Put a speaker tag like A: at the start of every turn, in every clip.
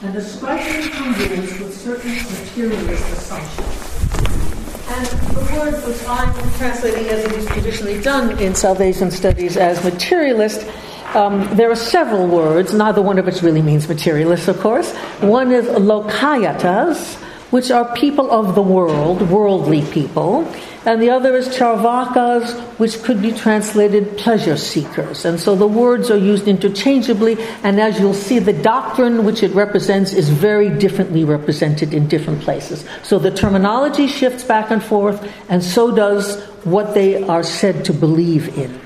A: and describing congruence with certain materialist assumptions. And the word which I'm translating as it is traditionally done in Salvation Studies as materialist, there are several words, neither one of which really means materialist, of course. One is lokayatas, which are people of the world, worldly people. And the other is charvakas, which could be translated pleasure seekers. And so the words are used interchangeably, and as you'll see, the doctrine which it represents is very differently represented in different places. So the terminology shifts back and forth, and so does what they are said to believe in.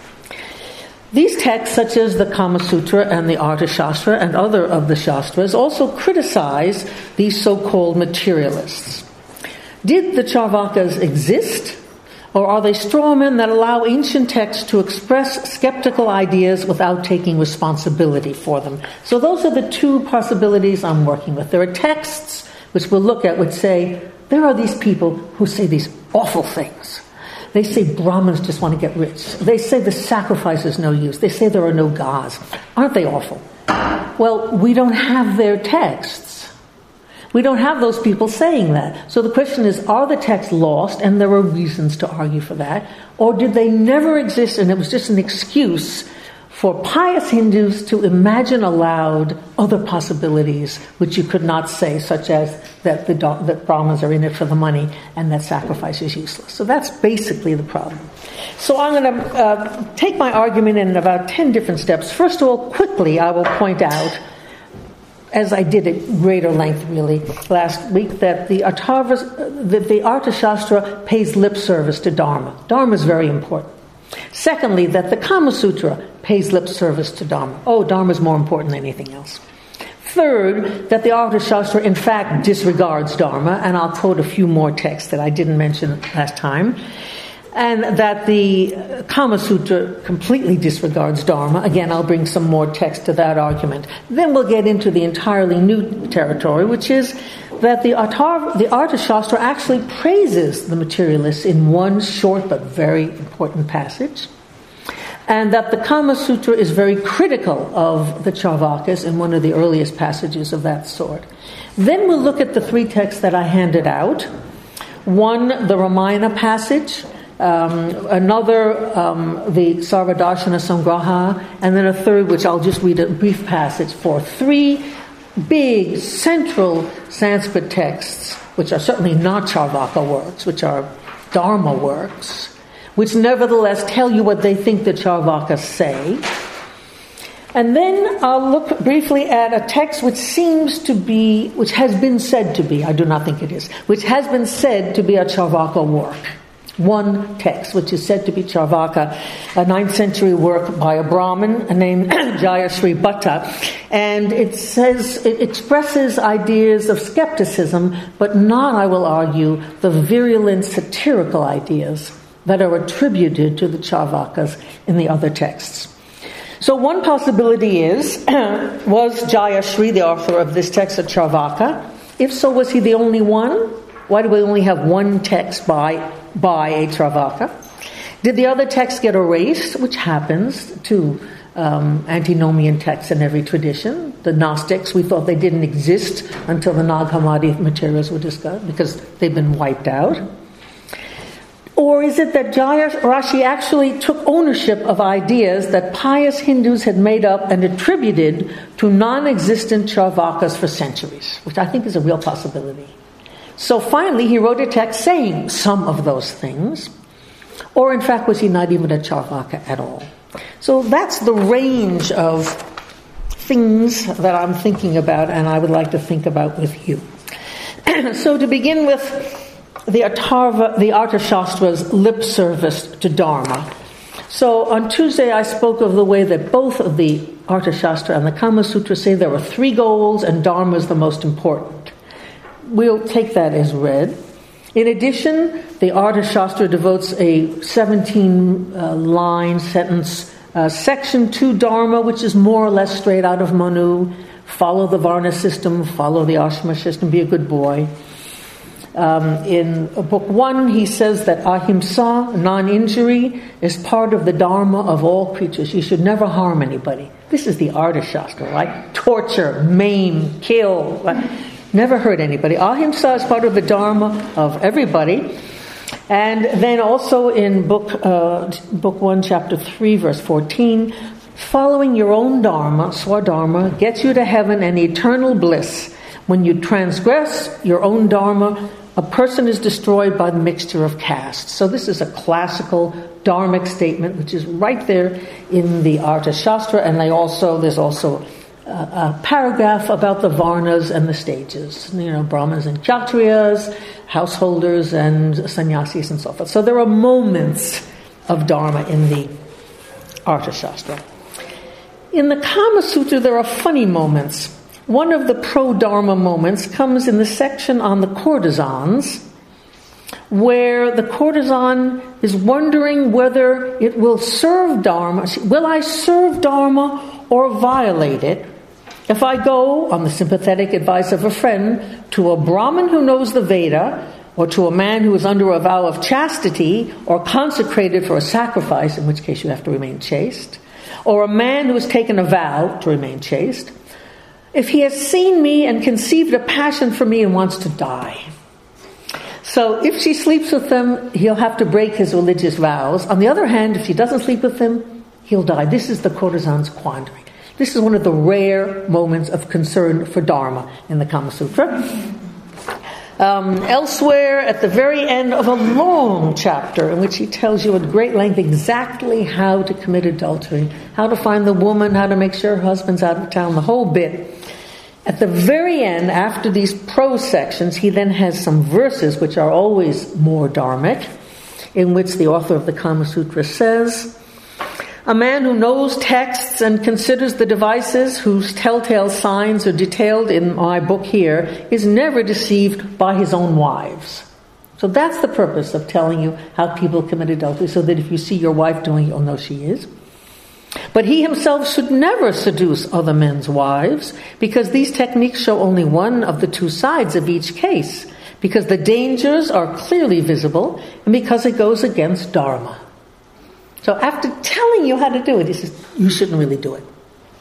A: These texts, such as the Kama Sutra and the Arthashastra and other of the Shastras, also criticize these so-called materialists. Did the Charvakas exist, or are they straw men that allow ancient texts to express skeptical ideas without taking responsibility for them? So those are the two possibilities I'm working with. There are texts, which we'll look at, which say, there are these people who say these awful things. They say Brahmins just want to get rich. They say the sacrifice is no use. They say there are no gods. Aren't they awful? Well, we don't have their texts. We don't have those people saying that. So the question is, are the texts lost? And there are reasons to argue for that. Or did they never exist and it was just an excuse for pious Hindus to imagine aloud other possibilities which you could not say, such as that that Brahmins are in it for the money and that sacrifice is useless. So that's basically the problem. So I'm going to take my argument in about 10 different steps. First of all, quickly, I will point out, as I did at greater length really last week, that the Arthashastra pays lip service to Dharma. Dharma is very important. Secondly, that the Kama Sutra pays lip service to Dharma. Oh, Dharma is more important than anything else. Third, that the Arthashastra in fact disregards Dharma, and I'll quote a few more texts that I didn't mention last time. And that the Kama Sutra completely disregards Dharma. Again, I'll bring some more text to that argument. Then we'll get into the entirely new territory, which is that the Arthashastra actually praises the materialists in one short but very important passage. And that the Kama Sutra is very critical of the Charvakas in one of the earliest passages of that sort. Then we'll look at the three texts that I handed out. One, the Ramayana passage. Another, the Sarvadarshana Sangraha, and then a third, which I'll just read a brief passage for. Three big central Sanskrit texts, which are certainly not Charvaka works, which are Dharma works, which nevertheless tell you what they think the Charvakas say. And then I'll look briefly at a text which has been said to be, I do not think it is, which has been said to be a Charvaka work. One text, which is said to be Charvaka, a 9th century work by a Brahmin named Jayashree Bhatta. And it expresses ideas of skepticism, but not, I will argue, the virulent satirical ideas that are attributed to the Charvakas in the other texts. So one possibility is, was Jayashree, the author of this text, a Charvaka? If so, was he the only one? Why do we only have one text by a Charvaka? Did the other texts get erased, which happens to antinomian texts in every tradition? The Gnostics, we thought they didn't exist until the Nag Hammadi materials were discovered because they've been wiped out. Or is it that Jayashree actually took ownership of ideas that pious Hindus had made up and attributed to non-existent Charvakas for centuries, which I think is a real possibility. So finally, he wrote a text saying some of those things. Or in fact, was he not even a Charvaka at all? So that's the range of things that I'm thinking about and I would like to think about with you. So to begin with, the Arthashastra's lip service to Dharma. So on Tuesday I spoke of the way that both of the Arthashastra and the Kama Sutra say there are three goals and Dharma is the most important. We'll take that as read. In addition, the Arthashastra devotes a 17-line sentence section to Dharma, which is more or less straight out of Manu. Follow the Varna system, follow the Ashrama system, be a good boy. In Book 1, he says that ahimsa, non-injury, is part of the dharma of all creatures. You should never harm anybody. This is the Arthashastra, right? Torture, maim, kill, right? Never hurt anybody. Ahimsa is part of the dharma of everybody. And then also in Book 1, Chapter 3, verse 14, following your own dharma, swadharma, gets you to heaven and eternal bliss. When you transgress your own dharma, a person is destroyed by the mixture of castes. So this is a classical dharmic statement, which is right there in the Arthashastra, and there's also a paragraph about the varnas and the stages. Brahmanas and Kshatriyas, householders and sannyasis and so forth. So there are moments of dharma in the Arthashastra. In the Kama Sutra, there are funny moments. One of the pro-dharma moments comes in the section on the courtesans, where the courtesan is wondering whether it will serve dharma. Will I serve dharma or violate it if I go, on the sympathetic advice of a friend, to a Brahmin who knows the Veda, or to a man who is under a vow of chastity, or consecrated for a sacrifice, in which case you have to remain chaste, or a man who has taken a vow to remain chaste, if he has seen me and conceived a passion for me and wants to die. So if she sleeps with him, he'll have to break his religious vows. On the other hand, if she doesn't sleep with him, he'll die. This is the courtesan's quandary. This is one of the rare moments of concern for dharma in the Kama Sutra. Elsewhere, at the very end of a long chapter in which he tells you at great length exactly how to commit adultery, how to find the woman, how to make sure her husband's out of town, the whole bit. At the very end, after these prose sections, he then has some verses which are always more dharmic, in which the author of the Kama Sutra says, a man who knows texts and considers the devices whose telltale signs are detailed in my book here is never deceived by his own wives. So that's the purpose of telling you how people commit adultery, so that if you see your wife doing it, you'll know she is. But he himself should never seduce other men's wives, because these techniques show only one of the two sides of each case, because the dangers are clearly visible, and because it goes against dharma. So after telling you how to do it, he says, you shouldn't really do it.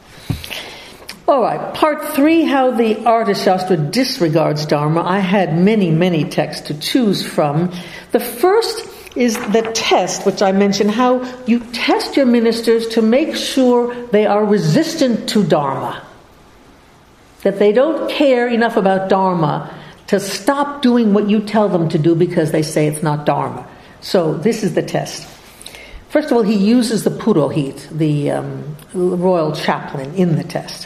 A: All right, part 3, how the Arthashastra disregards dharma. I had many, many texts to choose from. The first is the test, which I mentioned, how you test your ministers to make sure they are resistant to dharma, that they don't care enough about dharma to stop doing what you tell them to do because they say it's not dharma. So this is the test. First of all, he uses the purohit, the royal chaplain, in the test.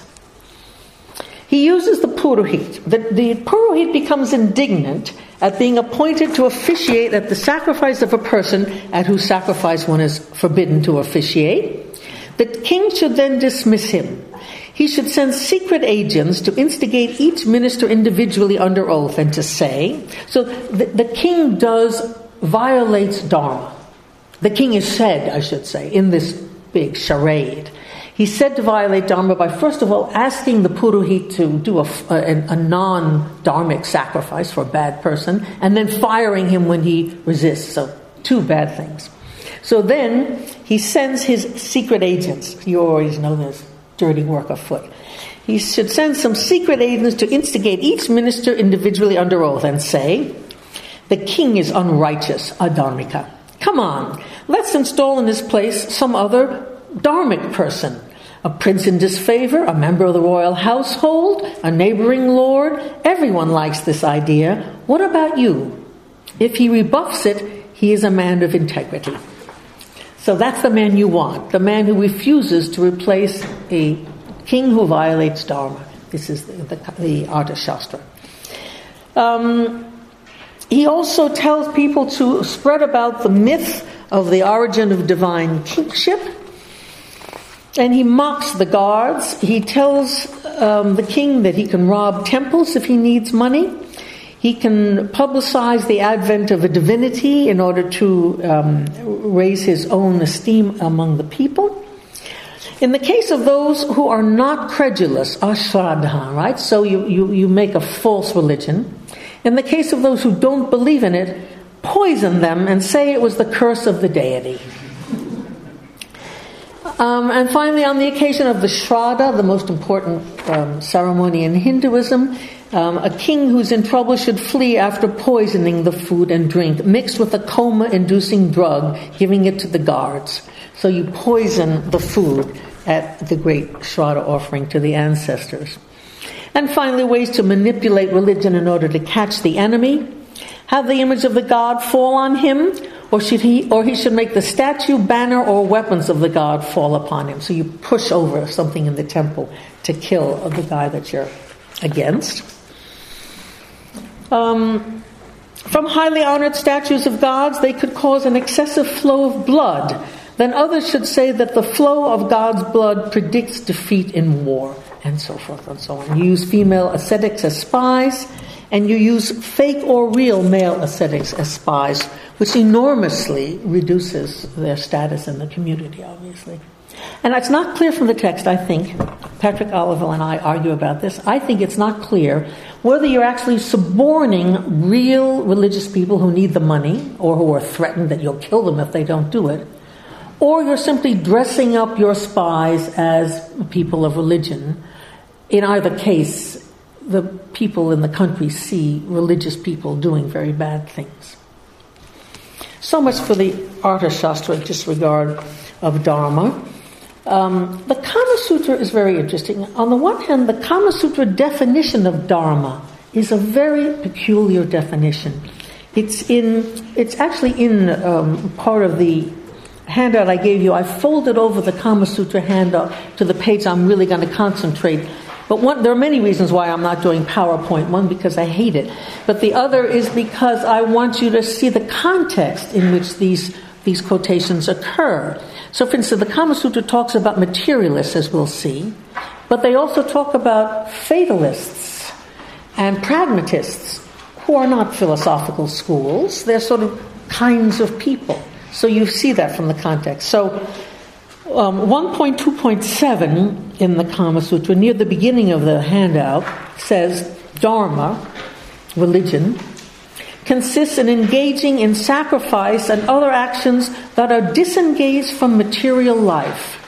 A: He uses the purohit. The purohit becomes indignant at being appointed to officiate at the sacrifice of a person at whose sacrifice one is forbidden to officiate. The king should then dismiss him. He should send secret agents to instigate each minister individually under oath and to say, so the king violates dharma. The king is said, I should say, in this big charade. He's said to violate dharma by, first of all, asking the purohit to do a non-dharmic sacrifice for a bad person, and then firing him when he resists. So, 2 bad things. So then, he sends his secret agents. You always know there's dirty work afoot. He should send some secret agents to instigate each minister individually under oath and say, the king is unrighteous, adharmika. Come on, let's install in this place some other dharmic person. A prince in disfavor, a member of the royal household, a neighboring lord. Everyone likes this idea. What about you? If he rebuffs it, he is a man of integrity. So that's the man you want, the man who refuses to replace a king who violates dharma. This is the Arthashastra. He also tells people to spread about the myth of the origin of divine kingship. And he mocks the gods. He tells the king that he can rob temples if he needs money. He can publicize the advent of a divinity in order to raise his own esteem among the people. In the case of those who are not credulous, ashraddha, right? So you make a false religion. In the case of those who don't believe in it, poison them and say it was the curse of the deity. And finally, on the occasion of the Shraddha, the most important ceremony in Hinduism, a king who's in trouble should flee after poisoning the food and drink, mixed with a coma-inducing drug, giving it to the guards. So you poison the food at the great Shraddha offering to the ancestors. And finally, ways to manipulate religion in order to catch the enemy. Have the image of the god fall on him, or he should make the statue, banner, or weapons of the god fall upon him. So you push over something in the temple to kill the guy that you're against. From highly honored statues of gods, they could cause an excessive flow of blood. Then others should say that the flow of God's blood predicts defeat in war, and so forth and so on. You use female ascetics as spies, and you use fake or real male ascetics as spies, which enormously reduces their status in the community, obviously. And it's not clear from the text, I think. Patrick Olivelle and I argue about this. I think it's not clear whether you're actually suborning real religious people who need the money, or who are threatened that you'll kill them if they don't do it, or you're simply dressing up your spies as people of religion. In either case, the people in the country see religious people doing very bad things. So much for the Arthashastra disregard of Dharma. The Kama Sutra is very interesting. On the one hand, the Kama Sutra definition of Dharma is a very peculiar definition. It's actually in part of the handout I gave you. I folded over the Kama Sutra handout to the page I'm really going to concentrate. But there are many reasons why I'm not doing PowerPoint. One, because I hate it. But the other is because I want you to see the context in which these quotations occur. So, for instance, the Kama Sutra talks about materialists, as we'll see. But they also talk about fatalists and pragmatists, who are not philosophical schools. They're sort of kinds of people. So you see that from the context. So 1.2.7 in the Kama Sutra, near the beginning of the handout, says Dharma, religion, consists in engaging in sacrifice and other actions that are disengaged from material life.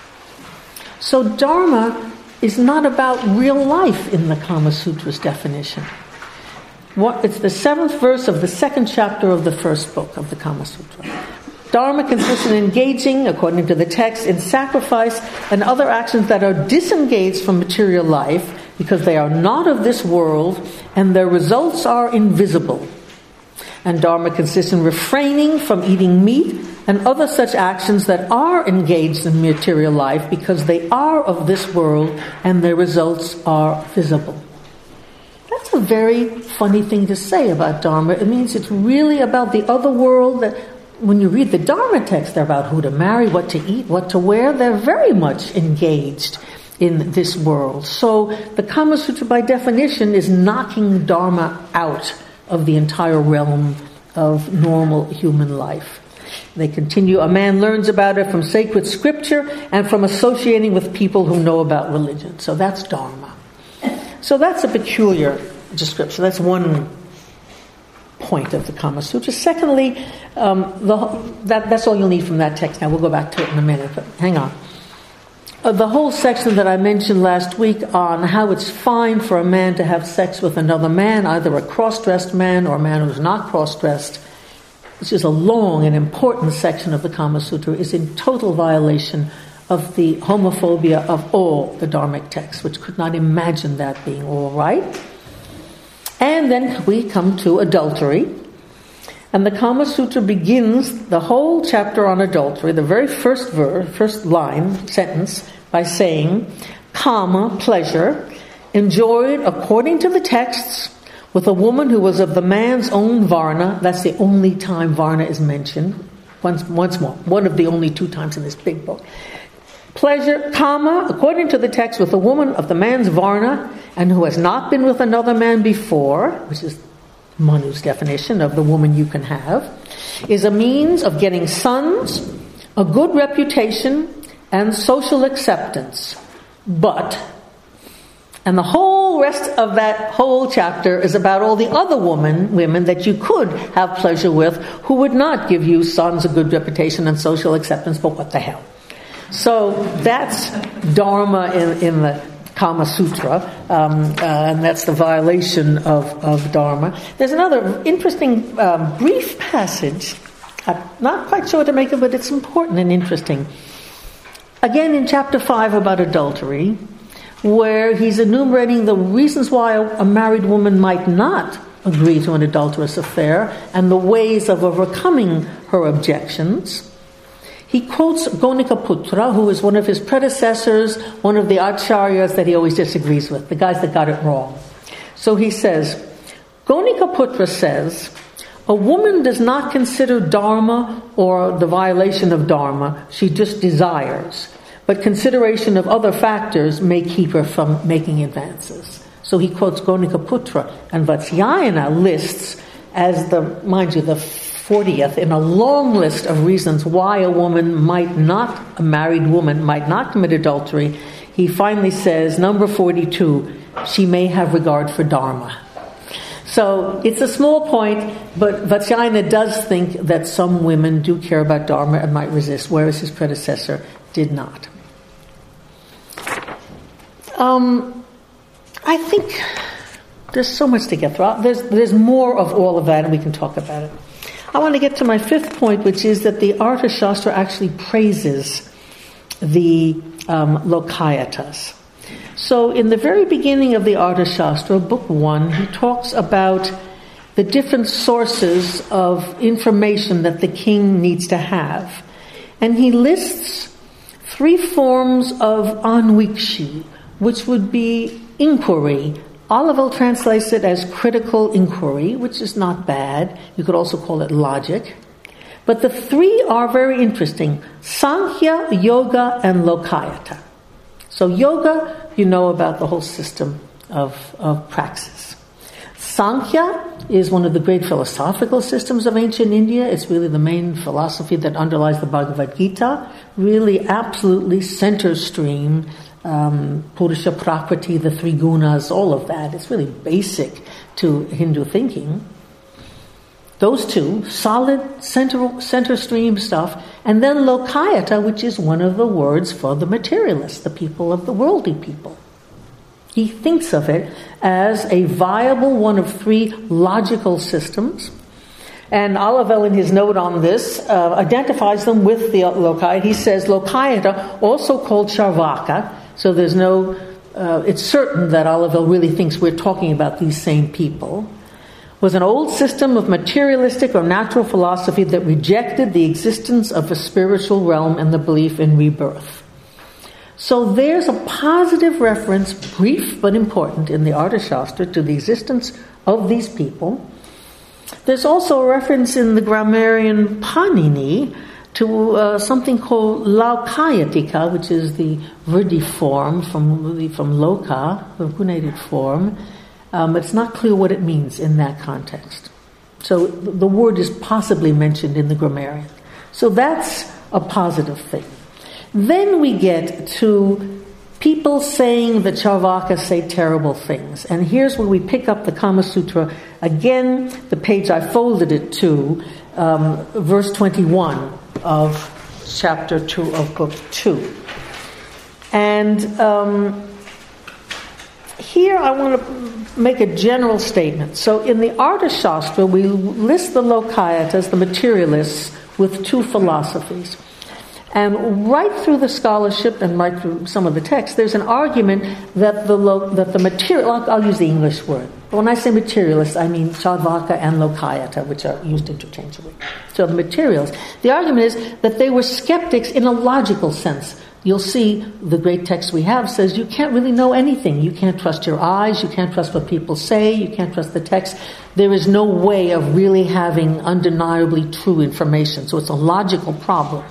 A: So Dharma is not about real life in the Kama Sutra's definition. It's the 7th verse of the 2nd chapter of the 1st book of the Kama Sutra. Dharma consists in engaging, according to the text, in sacrifice and other actions that are disengaged from material life because they are not of this world and their results are invisible. And Dharma consists in refraining from eating meat and other such actions that are engaged in material life because they are of this world and their results are visible. That's a very funny thing to say about Dharma. It means it's really about the other world. That when you read the Dharma text, they're about who to marry, what to eat, what to wear. They're very much engaged in this world. So the Kama Sutra, by definition, is knocking Dharma out of the entire realm of normal human life. They continue, a man learns about it from sacred scripture and from associating with people who know about religion. So that's Dharma. So that's a peculiar description. That's one point of the Kama Sutra. Secondly, that's all you'll need from that text. Now we'll go back to it in a minute, but hang on. The whole section that I mentioned last week on how it's fine for a man to have sex with another man, either a cross-dressed man or a man who's not cross-dressed, which is a long and important section of the Kama Sutra, is in total violation of the homophobia of all the Dharmic texts, which could not imagine that being all right. And then we come to adultery. And the Kama Sutra begins the whole chapter on adultery, the very first sentence, by saying, Kama, pleasure, enjoyed according to the texts with a woman who was of the man's own varna. That's the only time varna is mentioned. Once more. One of the only 2 times in this big book. Pleasure, Kama, according to the text, with a woman of the man's varna and who has not been with another man before, which is Manu's definition of the woman you can have, is a means of getting sons, a good reputation, and social acceptance. But, And the whole rest of that whole chapter is about all the other women that you could have pleasure with who would not give you sons, a good reputation, and social acceptance, but what the hell. So that's Dharma in the Kama Sutra, and that's the violation of Dharma. There's another interesting brief passage. I'm not quite sure what to make of it, but it's important and interesting. Again, in chapter 5 about adultery, where he's enumerating the reasons why a married woman might not agree to an adulterous affair and the ways of overcoming her objections. He quotes Gonikaputra, who is one of his predecessors, one of the acharyas that he always disagrees with, the guys that got it wrong. So he says, Gonikaputra says, a woman does not consider dharma or the violation of dharma, she just desires. But consideration of other factors may keep her from making advances. So he quotes Gonikaputra, and Vatsyayana lists as the 40th in a long list of reasons why a married woman might not commit adultery. He finally says, number 42, she may have regard for dharma. So it's a small point, but Vatsyayana does think that some women do care about dharma and might resist, whereas his predecessor did not. I think there's so much to get through. There's more of all of that, and we can talk about it. I want to get to my fifth point, which is that the Arthashastra actually praises the Lokayatas. So in the very beginning of the Arthashastra, book 1, he talks about the different sources of information that the king needs to have. And he lists 3 forms of anvikshi, which would be inquiry. Olivel translates it as critical inquiry, which is not bad. You could also call it logic. But the 3 are very interesting. Sankhya, Yoga, and Lokayata. So yoga, you know about the whole system of praxis. Sankhya is one of the great philosophical systems of ancient India. It's really the main philosophy that underlies the Bhagavad Gita. Really absolutely center stream. Purusha, Prakriti, the 3 gunas, all of that. It's really basic to Hindu thinking. Those 2, solid center stream stuff, and then Lokayata, which is one of the words for the materialists, the people of the worldly people. He thinks of it as a viable one of 3 logical systems. And Olivel, in his note on this, identifies them with the Lokayata. He says Lokayata, also called Charvaka. So there's it's certain that Olivel really thinks we're talking about these same people, was an old system of materialistic or natural philosophy that rejected the existence of a spiritual realm and the belief in rebirth. So there's a positive reference, brief but important, in the Arthashastra to the existence of these people. There's also a reference in the grammarian Panini to something called Laukayatika, which is the vriddhi form from loka, the gunated form. It's not clear what it means in that context. So the word is possibly mentioned in the grammarian. So that's a positive thing. Then we get to people saying that Charvakas say terrible things. And here's where we pick up the Kama Sutra. Again, the page I folded it to, verse 21 of chapter 2 of book 2. And here I want to make a general statement. So in the Arthashastra, we list the Lokayatas, the materialists, with 2 philosophies. And right through the scholarship and right through some of the text, there's an argument that the material, I'll use the English word. But when I say materialist, I mean Charvaka and Lokayata, which are used interchangeably. So the materials. The argument is that they were skeptics in a logical sense. You'll see the great text we have says you can't really know anything. You can't trust your eyes. You can't trust what people say. You can't trust the text. There is no way of really having undeniably true information. So it's a logical problem.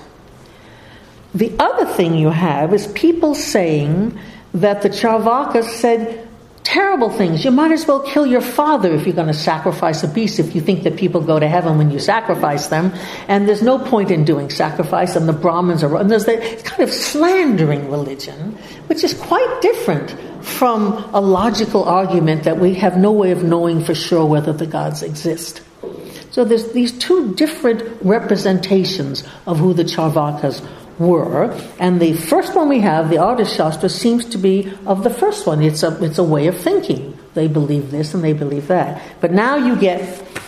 A: The other thing you have is people saying that the Charvakas said terrible things. You might as well kill your father if you're going to sacrifice a beast, if you think that people go to heaven when you sacrifice them. And there's no point in doing sacrifice, and the Brahmins are... And there's the kind of slandering religion, which is quite different from a logical argument that we have no way of knowing for sure whether the gods exist. So there's these two different representations of who the Charvakas were, and the first one we have, the Arthashastra, seems to be of the first one. It's a way of thinking. They believe this and they believe that. But now you get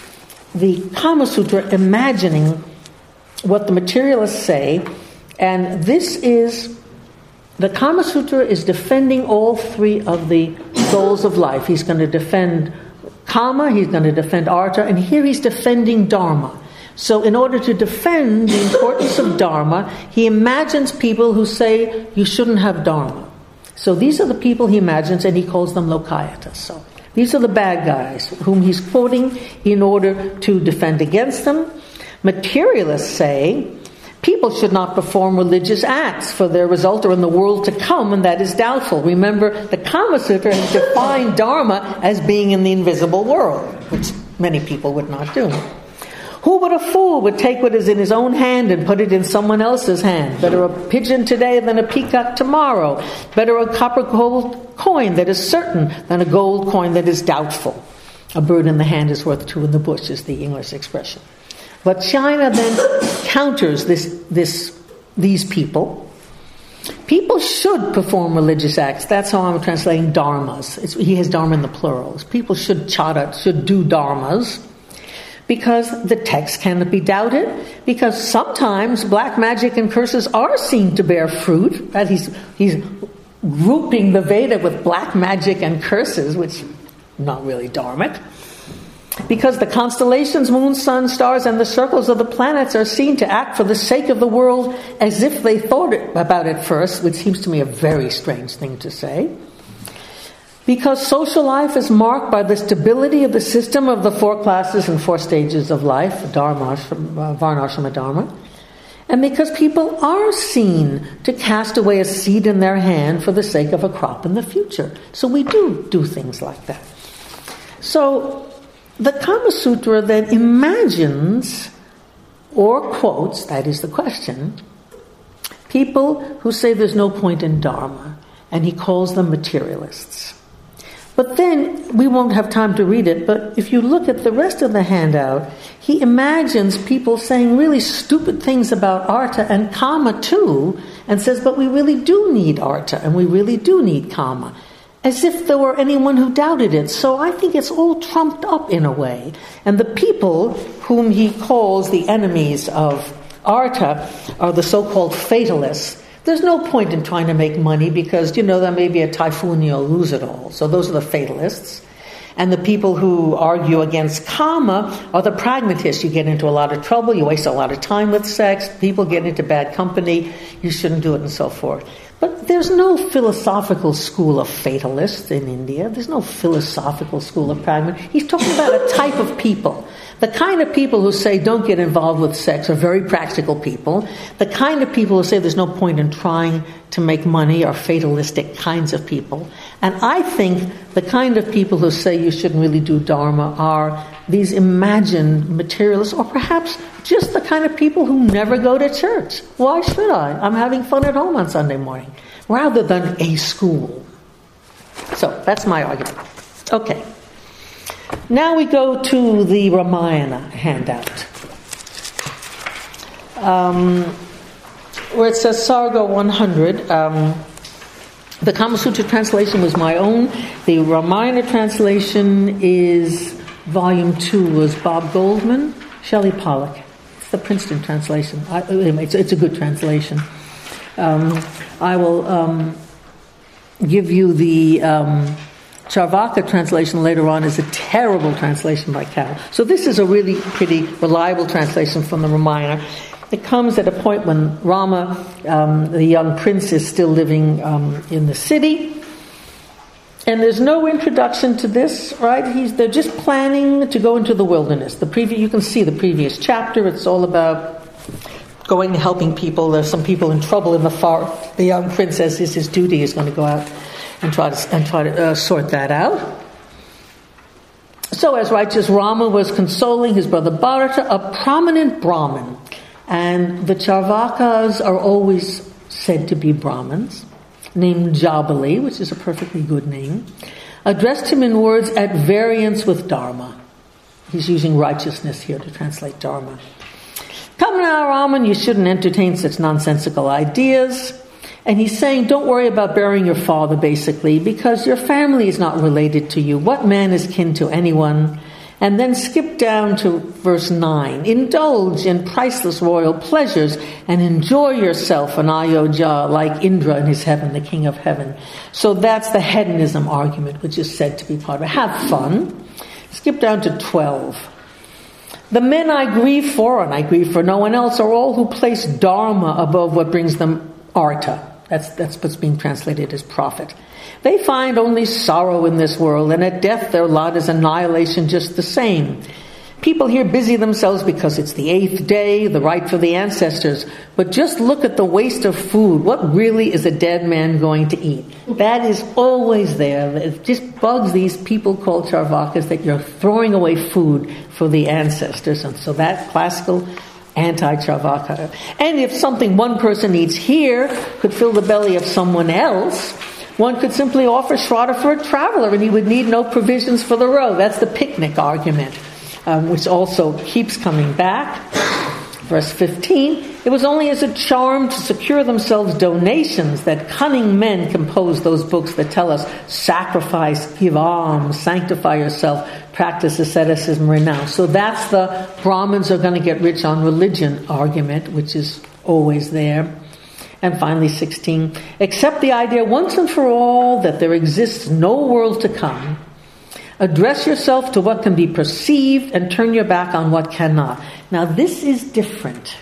A: the Kama Sutra imagining what the materialists say, and this is, the Kama Sutra is defending all three of the goals of life. He's going to defend Kama, he's going to defend Artha, and here he's defending Dharma. So in order to defend the importance of Dharma, he imagines people who say you shouldn't have Dharma. So these are the people he imagines, and he calls them Lokayatas. So these are the bad guys whom he's quoting in order to defend against them. Materialists say people should not perform religious acts, for their result are in the world to come, and that is doubtful. Remember, the Kama Sutra has defined Dharma as being in the invisible world, which many people would not do. Who but a fool would take what is in his own hand and put it in someone else's hand? Better a pigeon today than a peacock tomorrow. Better a copper gold coin that is certain than a gold coin that is doubtful. A bird in the hand is worth two in the bush, is the English expression. But China then counters these people. People should perform religious acts. That's how I'm translating dharmas. He has dharma in the plurals. People should do dharmas, because the text cannot be doubted, because sometimes black magic and curses are seen to bear fruit. That he's grouping the Veda with black magic and curses, which not really dharmic. Because the constellations, moon, sun, stars, and the circles of the planets are seen to act for the sake of the world as if they thought about it first, which seems to me a very strange thing to say. Because social life is marked by the stability of the system of the four classes and four stages of life, Dharma, Varnashrama Dharma, and because people are seen to cast away a seed in their hand for the sake of a crop in the future. So we do things like that. So the Kama Sutra then imagines or quotes, that is the question, people who say there's no point in Dharma, and he calls them materialists. But then, we won't have time to read it, but if you look at the rest of the handout, he imagines people saying really stupid things about Artha and Kama too, and says, but we really do need Artha, and we really do need Kama, as if there were anyone who doubted it. So I think it's all trumped up in a way. And the people whom he calls the enemies of Artha are the so-called fatalists. There's no point in trying to make money because, there may be a typhoon, you'll lose it all. So those are the fatalists. And the people who argue against Kama are the pragmatists. You get into a lot of trouble, you waste a lot of time with sex, people get into bad company, you shouldn't do it, and so forth. But there's no philosophical school of fatalists in India. There's no philosophical school of pragmatists. He's talking about a type of people. The kind of people who say don't get involved with sex are very practical people. The kind of people who say there's no point in trying to make money are fatalistic kinds of people. And I think the kind of people who say you shouldn't really do Dharma are these imagined materialists, or perhaps just the kind of people who never go to church. Why should I? I'm having fun at home on Sunday morning, rather than a school. So that's my argument. Okay. Now we go to the Ramayana handout, where it says Sarga 100. The Kama Sutra translation was my own. The Ramayana translation is volume 2, was Bob Goldman, Shelley Pollack. It's the Princeton translation. It's a good translation. I will give you the Charvaka translation later on is a terrible translation by Cal. So this is a really pretty reliable translation from the Ramayana. It comes at a point when Rama, the young prince, is still living in the city. And there's no introduction to this, right? They're just planning to go into the wilderness. You can see the previous chapter. It's all about going and helping people. There's some people in trouble in the forest. The young prince, as is his duty, is going to go out and try to sort that out. So as righteous Rama was consoling his brother Bharata, a prominent Brahmin, and the Charvakas are always said to be Brahmins, named Jabali, which is a perfectly good name, addressed him in words at variance with Dharma. He's using righteousness here to translate Dharma. Come now, Raman, you shouldn't entertain such nonsensical ideas. And he's saying, don't worry about burying your father, basically, because your family is not related to you. What man is kin to anyone? And then skip down to verse 9. Indulge in priceless royal pleasures and enjoy yourself in Ayodhya like Indra in his heaven, the king of heaven. So that's the hedonism argument, which is said to be part of it. Have fun. Skip down to 12. The men I grieve for, and I grieve for no one else, are all who place dharma above what brings them artha. That's what's being translated as profit. They find only sorrow in this world, and at death their lot is annihilation just the same. People here busy themselves because it's the 8th day, the rite for the ancestors. But just look at the waste of food. What really is a dead man going to eat? That is always there. It just bugs these people called Charvakas that you're throwing away food for the ancestors. And so that classical anti-Charvaka. And if something one person eats here could fill the belly of someone else, one could simply offer shraddha for a traveler and he would need no provisions for the road. That's the picnic argument, which also keeps coming back. Verse 15, it was only as a charm to secure themselves donations that cunning men composed those books that tell us sacrifice, give alms, sanctify yourself, practice asceticism, renounce. So that's the Brahmins are going to get rich on religion argument, which is always there. And finally 16, accept the idea once and for all that there exists no world to come. Address yourself to what can be perceived and turn your back on what cannot. Now this is different.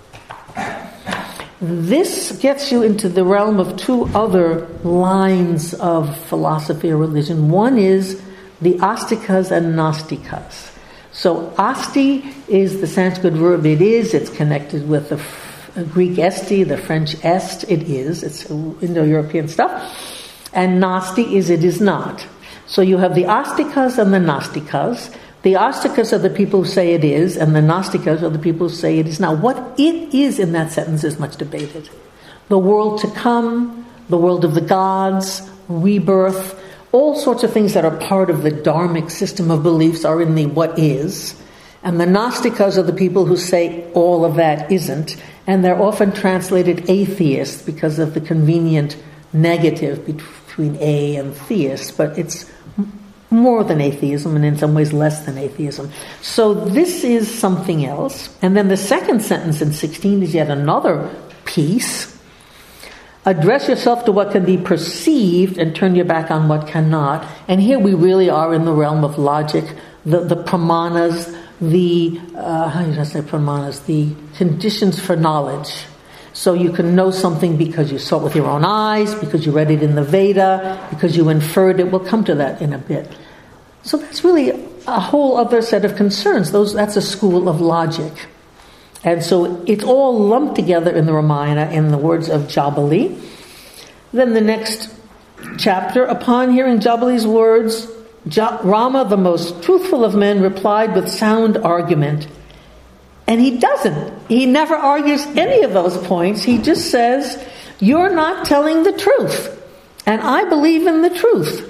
A: This gets you into the realm of two other lines of philosophy or religion. One is the Astikas and Nastikas. So asti is the Sanskrit verb it is. It's connected with the Greek esti, the French est, it is. It's Indo-European stuff. And nasti is it is not. So you have the Astikas and the Nastikas. The Astikas are the people who say it is, and the Nastikas are the people who say it is not. What it is in that sentence is much debated. The world to come, the world of the gods, rebirth, all sorts of things that are part of the dharmic system of beliefs are in the what is. And the Nastikas are the people who say all of that isn't. And they're often translated atheists because of the convenient negative between a and theist. But it's more than atheism, and in some ways less than atheism. So this is something else. And then the second sentence in 16 is yet another piece. Address yourself to what can be perceived and turn your back on what cannot. And here we really are in the realm of logic, the pramanas, the conditions for knowledge. So you can know something because you saw it with your own eyes, because you read it in the Veda, because you inferred it. We'll come to that in a bit. So that's really a whole other set of concerns. That's a school of logic. And so it's all lumped together in the Ramayana in the words of Jabali. Then the next chapter, upon hearing Jabali's words, Rama, the most truthful of men, replied with sound argument. And he doesn't. He never argues any of those points. He just says, you're not telling the truth. And I believe in the truth.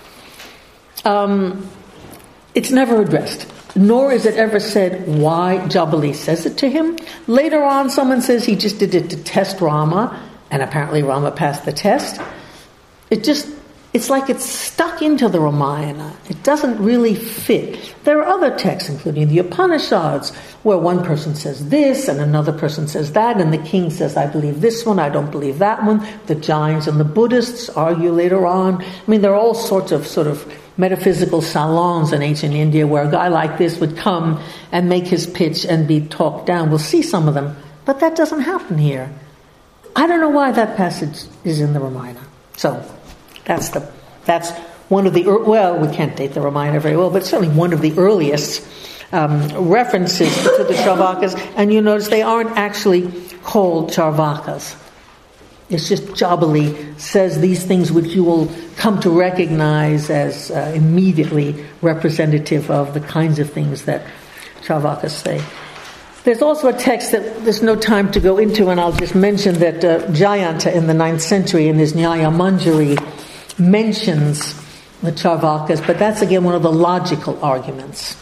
A: It's never addressed. Nor is it ever said why Jabali says it to him. Later on, someone says he just did it to test Rama. And apparently Rama passed the test. It's like it's stuck into the Ramayana. It doesn't really fit. There are other texts, including the Upanishads, where one person says this and another person says that, and the king says, I believe this one, I don't believe that one. The Jains and the Buddhists argue later on. I mean, there are all sorts of sort of metaphysical salons in ancient India where a guy like this would come and make his pitch and be talked down. We'll see some of them, but that doesn't happen here. I don't know why that passage is in the Ramayana. So that's one of the, we can't date the Ramayana very well, but certainly one of the earliest references to the Charvakas. And you notice they aren't actually called Charvakas. It's just Jabali says these things which you will come to recognize as immediately representative of the kinds of things that Charvakas say. There's also a text that there's no time to go into, and I'll just mention that Jayanta in the 9th century in his Nyaya Manjari mentions the Charvakas, but that's again one of the logical arguments.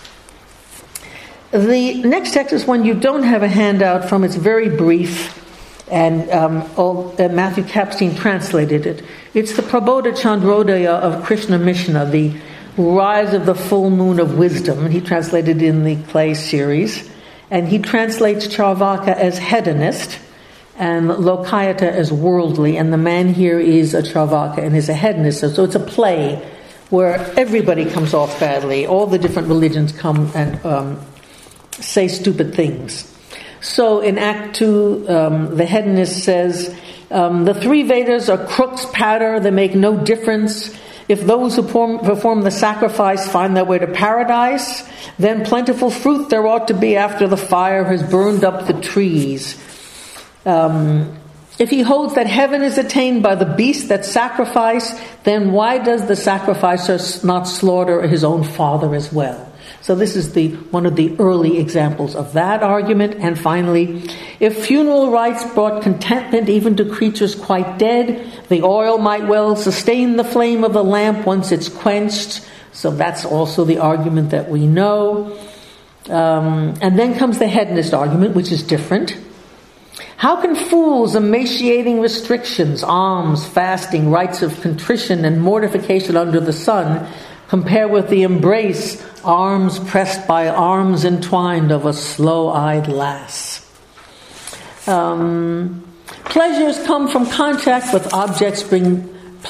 A: The next text is one you don't have a handout from. It's very brief, and Matthew Kapstein translated it. It's the Prabodha Chandrodaya of Krishna Mishna, the Rise of the Full Moon of Wisdom. He translated it in the Clay series, and he translates Charvaka as hedonist and Lokayata as worldly, and the man here is a Charvaka and is a hedonist. So it's a play where everybody comes off badly. All the different religions come and say stupid things. So in Act 2, the hedonist says, the 3 Vedas are crooks patter, they make no difference. If those who perform the sacrifice find their way to paradise, then plentiful fruit there ought to be after the fire has burned up the trees. If he holds that heaven is attained by the beast that sacrifice, then why does the sacrificer not slaughter his own father as well? So this is one of the early examples of that argument. And finally, if funeral rites brought contentment even to creatures quite dead, the oil might well sustain the flame of the lamp once it's quenched. So that's also the argument that we know. And then comes the hedonist argument, which is different. How can fools emaciating restrictions, alms, fasting, rites of contrition, and mortification under the sun compare with the embrace, arms pressed by arms entwined of a slow-eyed lass? Pleasures from contact with objects bring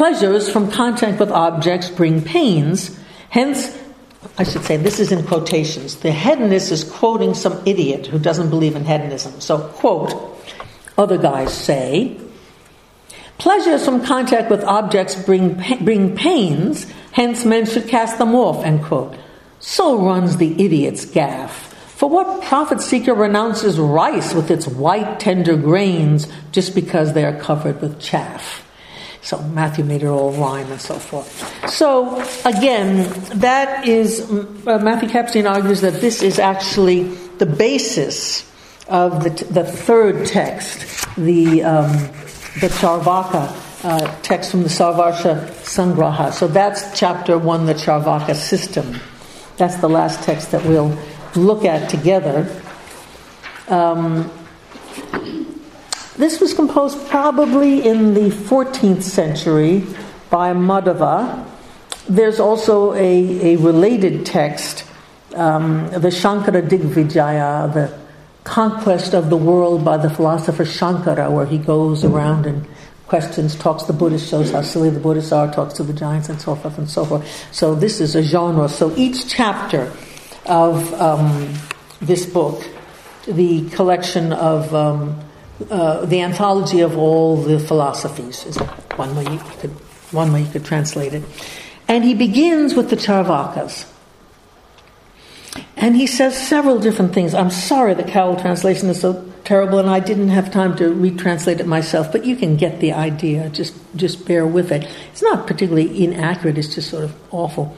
A: pains. Hence, I should say, this is in quotations. The hedonist is quoting some idiot who doesn't believe in hedonism. So, quote, other guys say, pleasures from contact with objects bring pains, hence men should cast them off, end quote. So runs the idiot's gaffe. For what profit-seeker renounces rice with its white, tender grains just because they are covered with chaff? So Matthew made it all rhyme and so forth. So again, that is, Matthew Kapstein argues that this is actually the basis of the third text, the Charvaka text from the Sarvarsha Sangraha. So that's chapter 1, the Charvaka system. That's the last text that we'll look at together. This was composed probably in the 14th century by Madhava. There's also a related text, the Shankara Digvijaya, the conquest of the world by the philosopher Shankara, where he goes around and questions, talks to the Buddhists, shows how silly the Buddhists are, talks to the giants and so forth and so forth. So this is a genre. So each chapter of this book, the collection of the anthology of all the philosophies, is one way you could translate it. And he begins with the Charvakas. And he says several different things. I'm sorry the Cowell translation is so terrible, and I didn't have time to retranslate it myself, but you can get the idea. Just bear with it. It's not particularly inaccurate, it's just sort of awful.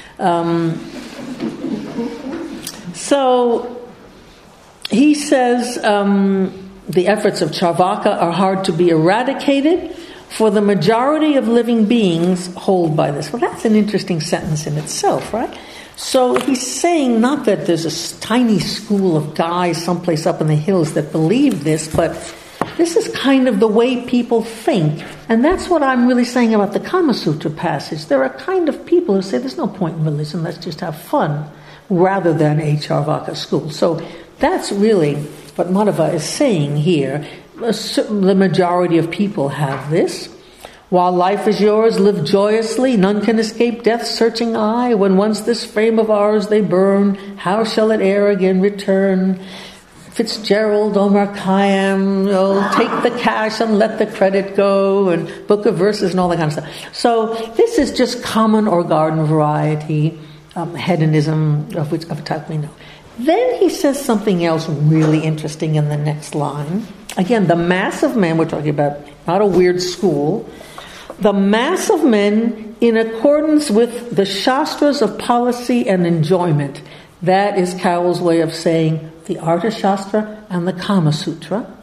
A: So he says the efforts of Charvaka are hard to be eradicated, for the majority of living beings hold by this. Well, that's an interesting sentence in itself, right? So he's saying not that there's a tiny school of guys someplace up in the hills that believe this, but this is kind of the way people think. And that's what I'm really saying about the Kama Sutra passage. There are kind of people who say there's no point in religion, let's just have fun, rather than a Charvaka school. So that's really what Madhava is saying here. The majority of people have this. While life is yours, live joyously. None can escape death's searching eye. When once this frame of ours they burn, how shall it e'er again return? Fitzgerald, Omar Khayyam, take the cash and let the credit go, and book of verses and all that kind of stuff. So this is just common or garden variety hedonism of a type we know. Then he says something else really interesting in the next line. Again, the mass of man, we're talking about not a weird school. The mass of men in accordance with the Shastras of policy and enjoyment. That is Carroll's way of saying the Arthashastra and the Kama Sutra.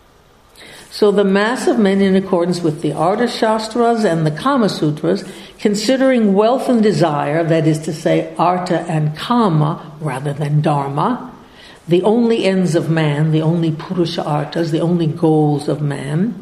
A: So the mass of men in accordance with the Arthashastras and the Kama Sutras, considering wealth and desire, that is to say, Artha and Kama rather than Dharma, the only ends of man, the only Purusha Arthas, the only goals of man,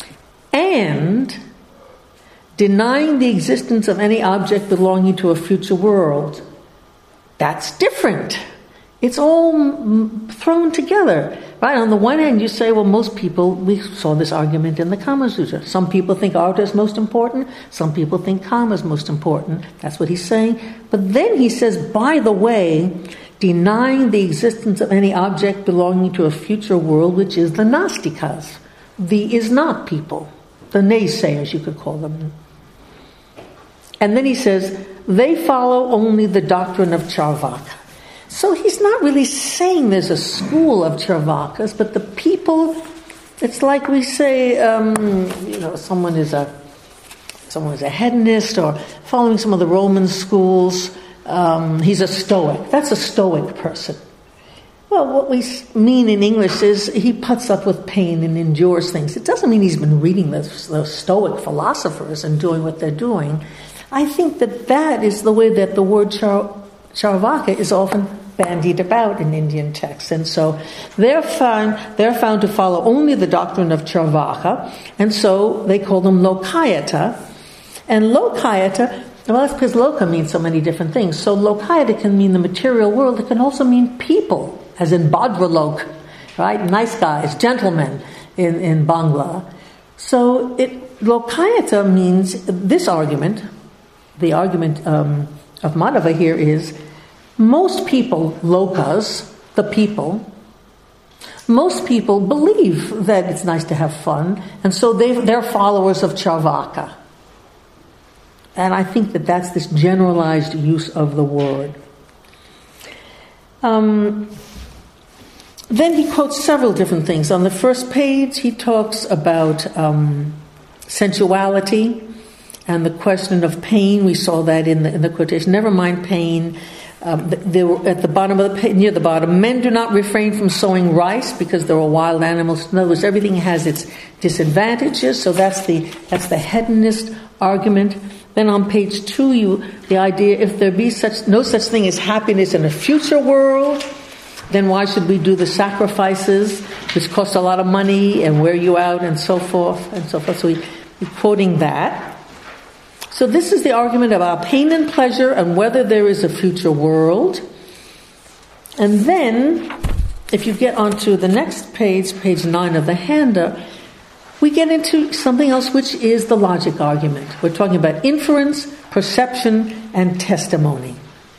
A: and denying the existence of any object belonging to a future world. That's different. It's all thrown together. Right? On the one hand, you say, well, most people, we saw this argument in the Kama Sutra. Some people think Artha is most important. Some people think Kama is most important. That's what he's saying. But then he says, by the way, denying the existence of any object belonging to a future world, which is the Nastikas, the is not people, the naysayers, you could call them. And then he says, they follow only the doctrine of Charvaka. So he's not really saying there's a school of Charvakas, but the people, it's like we say, someone is a hedonist or following some of the Roman schools. He's a Stoic. That's a Stoic person. Well, what we mean in English is he puts up with pain and endures things. It doesn't mean he's been reading those Stoic philosophers and doing what they're doing. I think that is the way that the word Charvaka is often bandied about in Indian texts. And so they're found to follow only the doctrine of Charvaka, and so they call them Lokayata. And Lokayata, well, that's because Loka means so many different things. So Lokayata can mean the material world. It can also mean people, as in Bhadralok, right? Nice guys, gentlemen in Bangla. So Lokayata means this argument. The argument of Madhava here is most people, lokas, the people, most people believe that it's nice to have fun, and so they're followers of Charvaka. And I think that's this generalized use of the word. Then he quotes several different things. On the first page, he talks about sensuality and the question of pain. We saw that in the quotation. Never mind pain. They were at the bottom of the page, near the bottom. Men do not refrain from sowing rice because they're wild animals. In other words, everything has its disadvantages. So that's the hedonist argument. Then on page 2, the idea, if there be no such thing as happiness in a future world, then why should we do the sacrifices, which cost a lot of money and wear you out and so forth and so forth. So we're quoting that. So this is the argument about pain and pleasure and whether there is a future world. And then, if you get onto the next page, page 9 of the handout, we get into something else, which is the logic argument. We're talking about inference, perception, and testimony.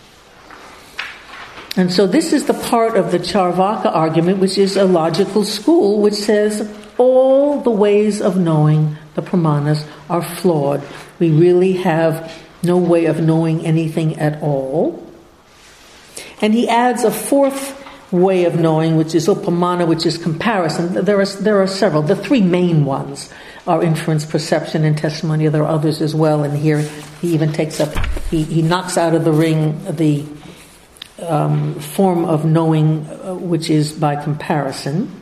A: And so this is the part of the Charvaka argument, which is a logical school, which says all the ways of knowing the pramanas are flawed. We really have no way of knowing anything at all. And he adds a fourth way of knowing, which is upamana, which is comparison. There are several. The three main ones are inference, perception, and testimony. There are others as well. And here he even takes up, he knocks out of the ring the form of knowing, which is by comparison.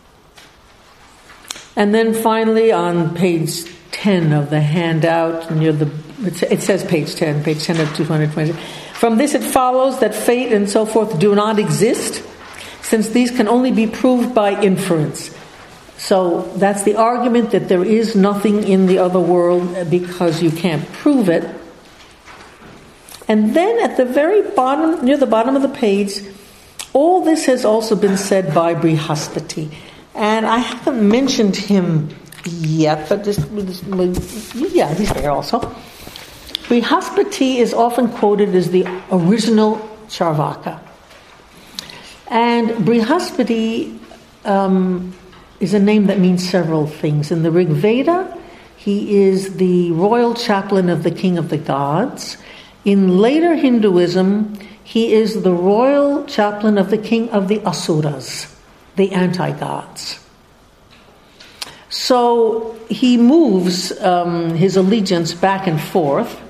A: And then finally on page 10 of the handout, it says page 10 of 220. From this it follows that fate and so forth do not exist, since these can only be proved by inference. So that's the argument, that there is nothing in the other world because you can't prove it. And then at the very bottom, near the bottom of the page, all this has also been said by Brihaspati. And I haven't mentioned him yet, but he's there also. Brihaspati is often quoted as the original Charvaka. And Brihaspati is a name that means several things. In the Rig Veda, he is the royal chaplain of the king of the gods. In later Hinduism, he is the royal chaplain of the king of the Asuras, the anti-gods. So he moves his allegiance back and forth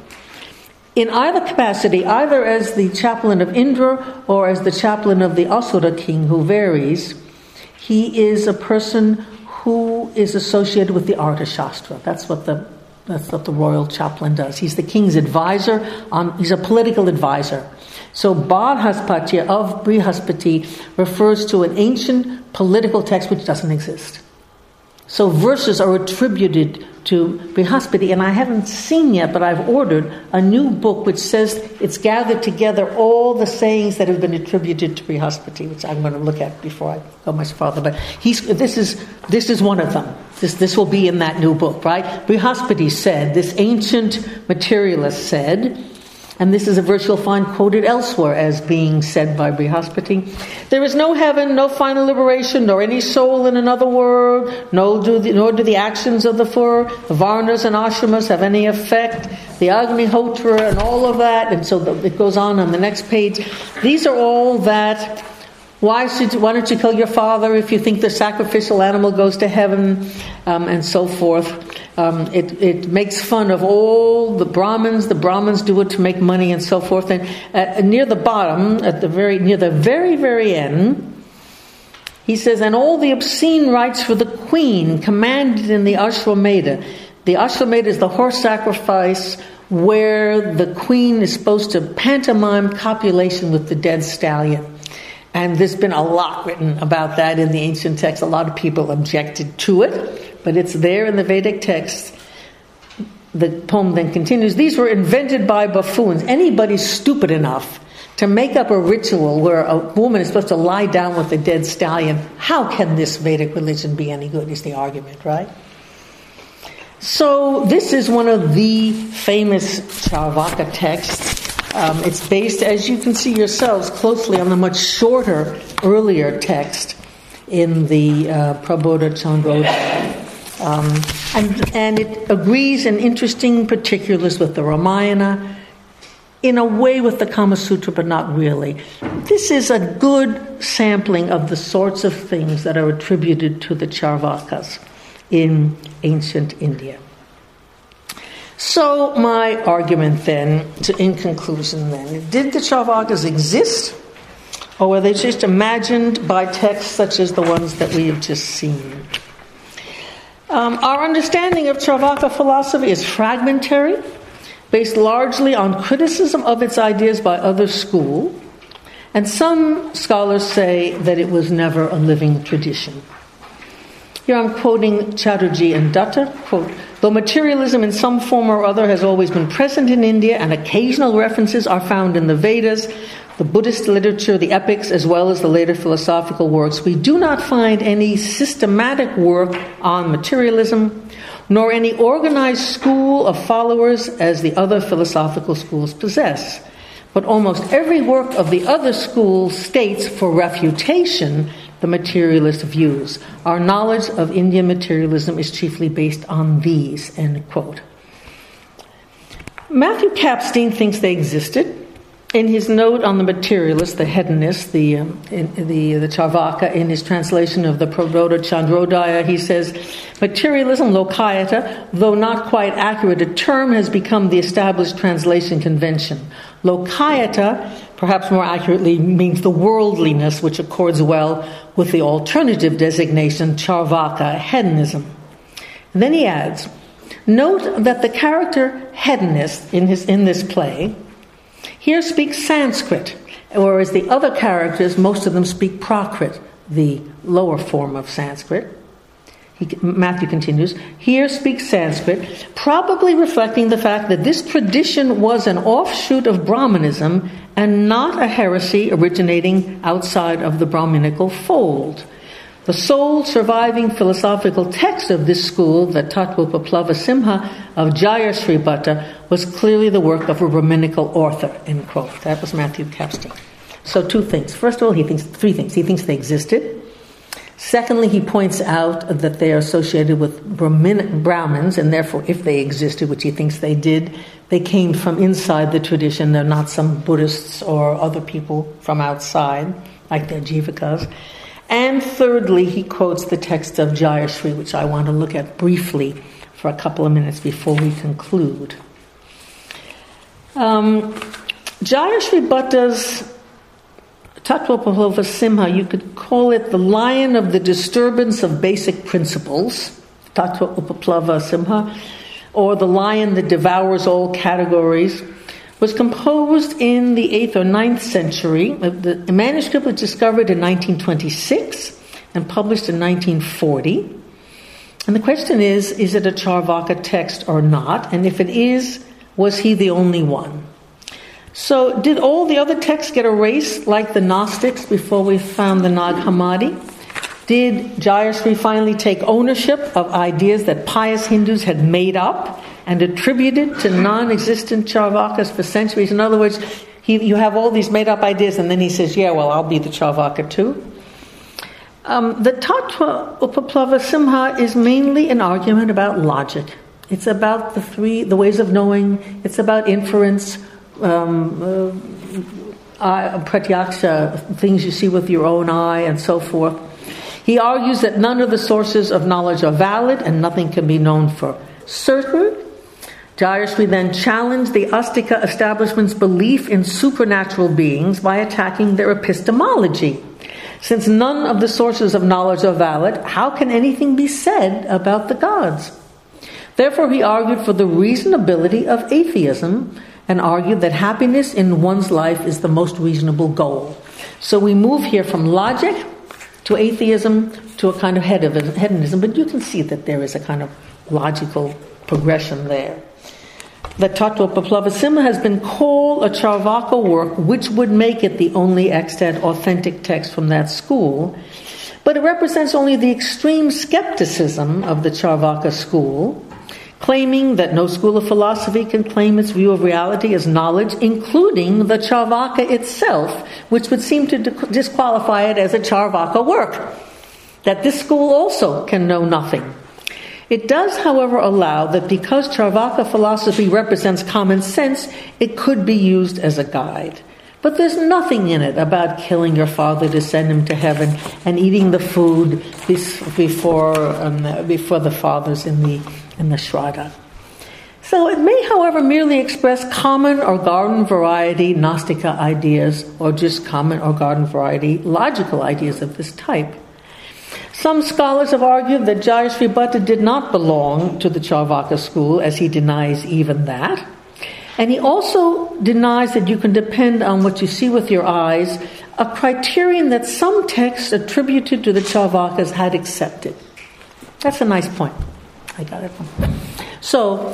A: in either capacity, either as the chaplain of Indra or as the chaplain of the Asura king, who varies. He is a person who is associated with the Arthashastra. That's what the royal chaplain does. He's the king's advisor. He's a political advisor. So Badhaspatya of Brihaspati refers to an ancient political text which doesn't exist. So verses are attributed to Brihaspati, and I haven't seen yet, but I've ordered a new book which says it's gathered together all the sayings that have been attributed to Brihaspati, which I'm going to look at before I go much farther. But this is one of them. This will be in that new book, right? Brihaspati said, this ancient materialist said, and this is a verse you'll find quoted elsewhere as being said by Brihaspati. There is no heaven, no final liberation, nor any soul in another world, nor do the actions of the four Varnas and Ashramas have any effect, the Agnihotra and all of that, and so it goes on the next page. These are all that, why don't you kill your father if you think the sacrificial animal goes to heaven, and so forth. It makes fun of all the Brahmins. The Brahmins do it to make money and so forth. And near the bottom, near the very end, he says, and all the obscene rites for the queen commanded in the Ashwamedha. The Ashwamedha is the horse sacrifice where the queen is supposed to pantomime copulation with the dead stallion. And there's been a lot written about that in the ancient text. A lot of people objected to it, but it's there in the Vedic text. The poem then continues, these were invented by buffoons. Anybody stupid enough to make up a ritual where a woman is supposed to lie down with a dead stallion, how can this Vedic religion be any good, is the argument, right? So this is one of the famous Charvaka texts. It's based, as you can see yourselves, closely on the much shorter, earlier text in the Prabodha Chandrodaya. And it agrees in interesting particulars with the Ramayana, in a way with the Kama Sutra, but not really. This is a good sampling of the sorts of things that are attributed to the Charvakas in ancient India. So my argument then, in conclusion then, did the Charvakas exist, or were they just imagined by texts such as the ones that we have just seen? Our understanding of Charvaka philosophy is fragmentary, based largely on criticism of its ideas by other schools, and some scholars say that it was never a living tradition. Here I'm quoting Chatterjee and Dutta, quote, though materialism in some form or other has always been present in India and occasional references are found in the Vedas, the Buddhist literature, the epics, as well as the later philosophical works, we do not find any systematic work on materialism, nor any organized school of followers as the other philosophical schools possess. But almost every work of the other schools states for refutation the materialist views. Our knowledge of Indian materialism is chiefly based on these, end quote. Matthew Kapstein thinks they existed. In his note on the materialist, the hedonist, the Charvaka, in his translation of the Prabodha Chandrodaya, he says, materialism, lokayata, though not quite accurate a term, has become the established translation convention. Lokayata, perhaps more accurately, means the worldliness, which accords well with the alternative designation, Charvaka, hedonism. And then he adds, note that the character hedonist in this play here speaks Sanskrit, whereas the other characters, most of them speak Prakrit, the lower form of Sanskrit. Matthew continues, here speaks Sanskrit, probably reflecting the fact that this tradition was an offshoot of Brahmanism and not a heresy originating outside of the Brahminical fold. The sole surviving philosophical text of this school, the Tattva Paplava Simha of Jayashree Bhatta, was clearly the work of a Brahminical author, end quote. That was Matthew Kapstein. So two things. First of all, he thinks three things. He thinks they existed. Secondly, he points out that they are associated with Brahmins, and therefore, if they existed, which he thinks they did, they came from inside the tradition. They're not some Buddhists or other people from outside, like their Jivakas. And thirdly, he quotes the text of Jayashri, which I want to look at briefly for a couple of minutes before we conclude. Jayashri Bhatta's Tattva Simha, you could call it the lion of the disturbance of basic principles, Tattva Upaplava Simha, or the lion that devours all categories, was composed in the 8th or 9th century. The manuscript was discovered in 1926 and published in 1940. And the question is it a Charvaka text or not? And if it is, was he the only one? So did all the other texts get erased like the Gnostics before we found the Nag Hammadi? Did Jayashri finally take ownership of ideas that pious Hindus had made up and attributed to non-existent Charvakas for centuries? In other words, you have all these made-up ideas, and then he says, yeah, well, I'll be the Charvaka too. The Tattva Upaplava Simha is mainly an argument about logic. It's about the ways of knowing. It's about inference, pratyaksha, things you see with your own eye, and so forth. He argues that none of the sources of knowledge are valid and nothing can be known for certain. Jayashri then challenged the Astika establishment's belief in supernatural beings by attacking their epistemology. Since none of the sources of knowledge are valid, how can anything be said about the gods? Therefore, he argued for the reasonability of atheism and argued that happiness in one's life is the most reasonable goal. So we move here from logic to atheism to a kind of hedonism, but you can see that there is a kind of logical progression there. The Tattva Upaplava Simha has been called a Charvaka work, which would make it the only extant authentic text from that school, but it represents only the extreme skepticism of the Charvaka school, claiming that no school of philosophy can claim its view of reality as knowledge, including the Charvaka itself, which would seem to disqualify it as a Charvaka work, that this school also can know nothing. It does, however, allow that because Charvaka philosophy represents common sense, it could be used as a guide. But there's nothing in it about killing your father to send him to heaven and eating the food before the fathers in the Shraddha. So it may, however, merely express common or garden variety Gnostika ideas, or just common or garden variety logical ideas of this type. Some scholars have argued that Jayashri Bhatta did not belong to the Charvaka school, as he denies even that. And he also denies that you can depend on what you see with your eyes, a criterion that some texts attributed to the Charvakas had accepted. That's a nice point. I got it. So,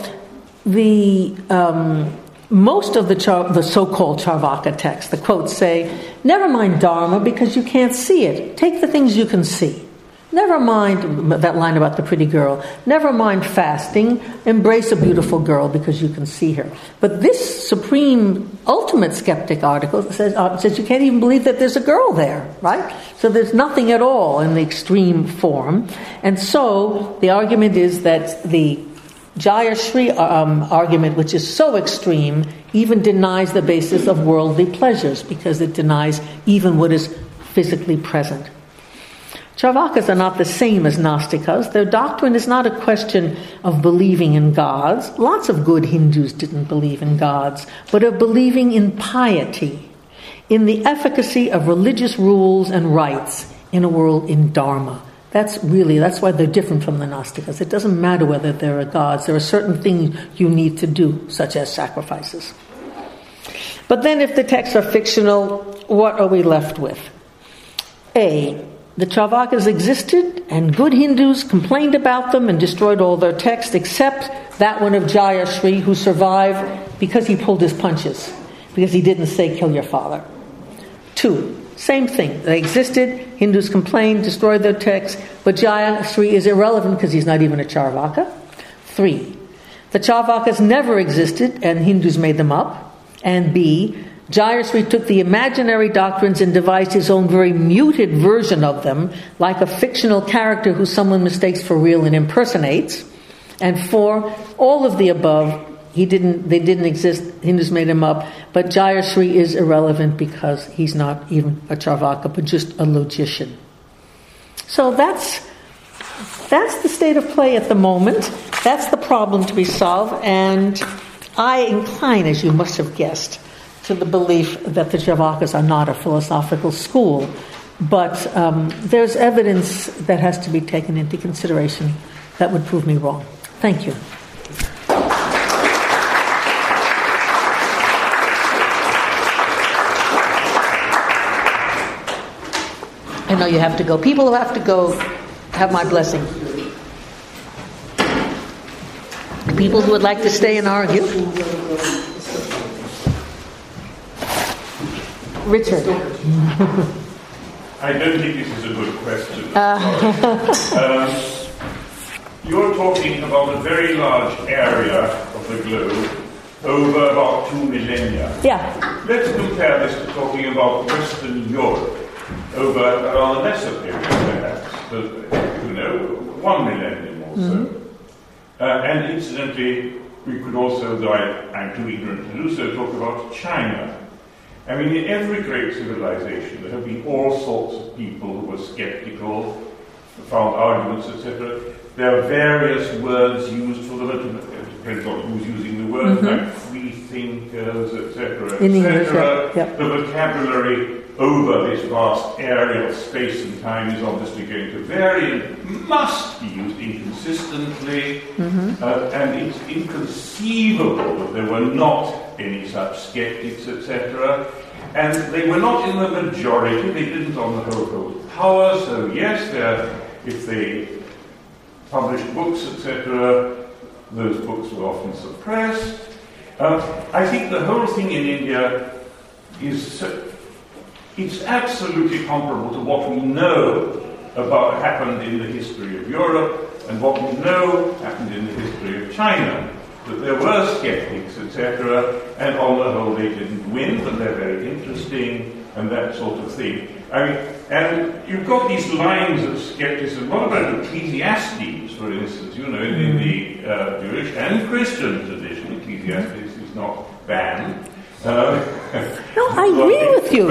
A: most of the so-called Charvaka texts, the quotes say, never mind Dharma because you can't see it. Take the things you can see. Never mind that line about the pretty girl. Never mind fasting. Embrace a beautiful girl because you can see her. But this supreme, ultimate skeptic article says you can't even believe that there's a girl there, right? So there's nothing at all in the extreme form. And so the argument is that the Jayashri argument, which is so extreme, even denies the basis of worldly pleasures because it denies even what is physically present. Charvakas are not the same as Gnostikas. Their doctrine is not a question of believing in gods. Lots of good Hindus didn't believe in gods, but of believing in piety, in the efficacy of religious rules and rites in a world in Dharma. That's why they're different from the Gnostikas. It doesn't matter whether there are gods. There are certain things you need to do, such as sacrifices. But then if the texts are fictional, what are we left with? A, the Charvakas existed, and good Hindus complained about them and destroyed all their texts, except that one of Jayashri, who survived because he pulled his punches, because he didn't say, kill your father. 2, same thing. They existed, Hindus complained, destroyed their texts, but Jayashri is irrelevant because he's not even a Charvaka. 3, the Charvakas never existed, and Hindus made them up. And B, Jayashri took the imaginary doctrines and devised his own very muted version of them, like a fictional character who someone mistakes for real and impersonates. And 4, all of the above, they didn't exist, Hindus made him up, but Jayashri is irrelevant because he's not even a Charvaka, but just a logician. So that's the state of play at the moment. That's the problem to be solved, and I incline, as you must have guessed, to the belief that the Javakas are not a philosophical school. But there's evidence that has to be taken into consideration that would prove me wrong. Thank you. I know you have to go. People who have to go have my blessing. People who would like to stay and argue. Richard.
B: I don't think this is a good question. You're talking about a very large area of the globe over about 2 millennia.
A: Yeah.
B: Let's compare this to talking about Western Europe over around a lesser period, perhaps, but, 1 millennium or so. And incidentally, we could also, though I'm too ignorant to do so, talk about China. I mean, in every great civilization, there have been all sorts of people who were skeptical, found arguments, etc. There are various words used for them. It depends on who's using the words, like free thinkers, etc., etc. Yep. The vocabulary over this vast area of space and time is obviously going to vary and must be used inconsistently. And it's inconceivable that there were not any such skeptics, etc. And they were not in the majority. They didn't, on the whole, hold power. So yes, if they published books, etc., those books were often suppressed. I think the whole thing in India it's absolutely comparable to what we know about happened in the history of Europe and what we know happened in the history of China. That there were skeptics, etc., and on the whole they didn't win, but they're very interesting and that sort of thing. I mean, and you've got these lines of skepticism. What about Ecclesiastes, for instance? In the Jewish and Christian tradition, Ecclesiastes is not banned.
A: No, I agree with you.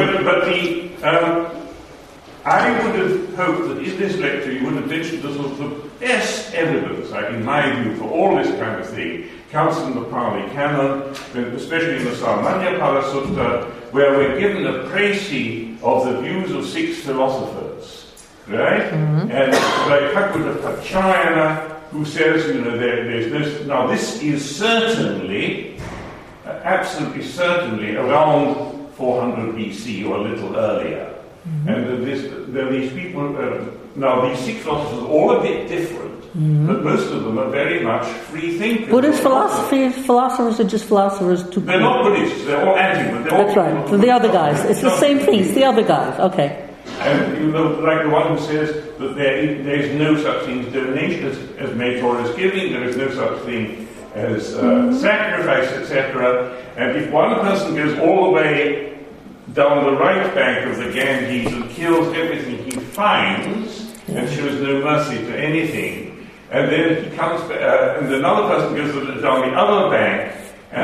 B: But I would have hoped that in this lecture you would have mentioned the sort of the best evidence, in my view, for all this kind of thing, comes from the Pali Canon, especially in the Samanyapala Sutta, where we're given a précis of the views of 6 philosophers, right? And like Hakuta Pachayana, who says, there's no... Now, this is certainly, absolutely certainly, around 400 BC or a little earlier. And there are these people... now, these 6 philosophers are all a bit different, but most of them are very much free thinkers.
A: Buddhist philosophers are just philosophers to...
B: They're not Buddhists, they're all anti-Buddhist.
A: That's right, so the other guys. It's the same thing, it's the other guys, okay.
B: And like the one who says that there is no such thing as donation, as Mator is giving, there is no such thing as sacrifice, etc. And if one person goes all the way down the right bank of the Ganges and kills everything he finds and shows no mercy to anything, and then he comes back, and another person goes down the other bank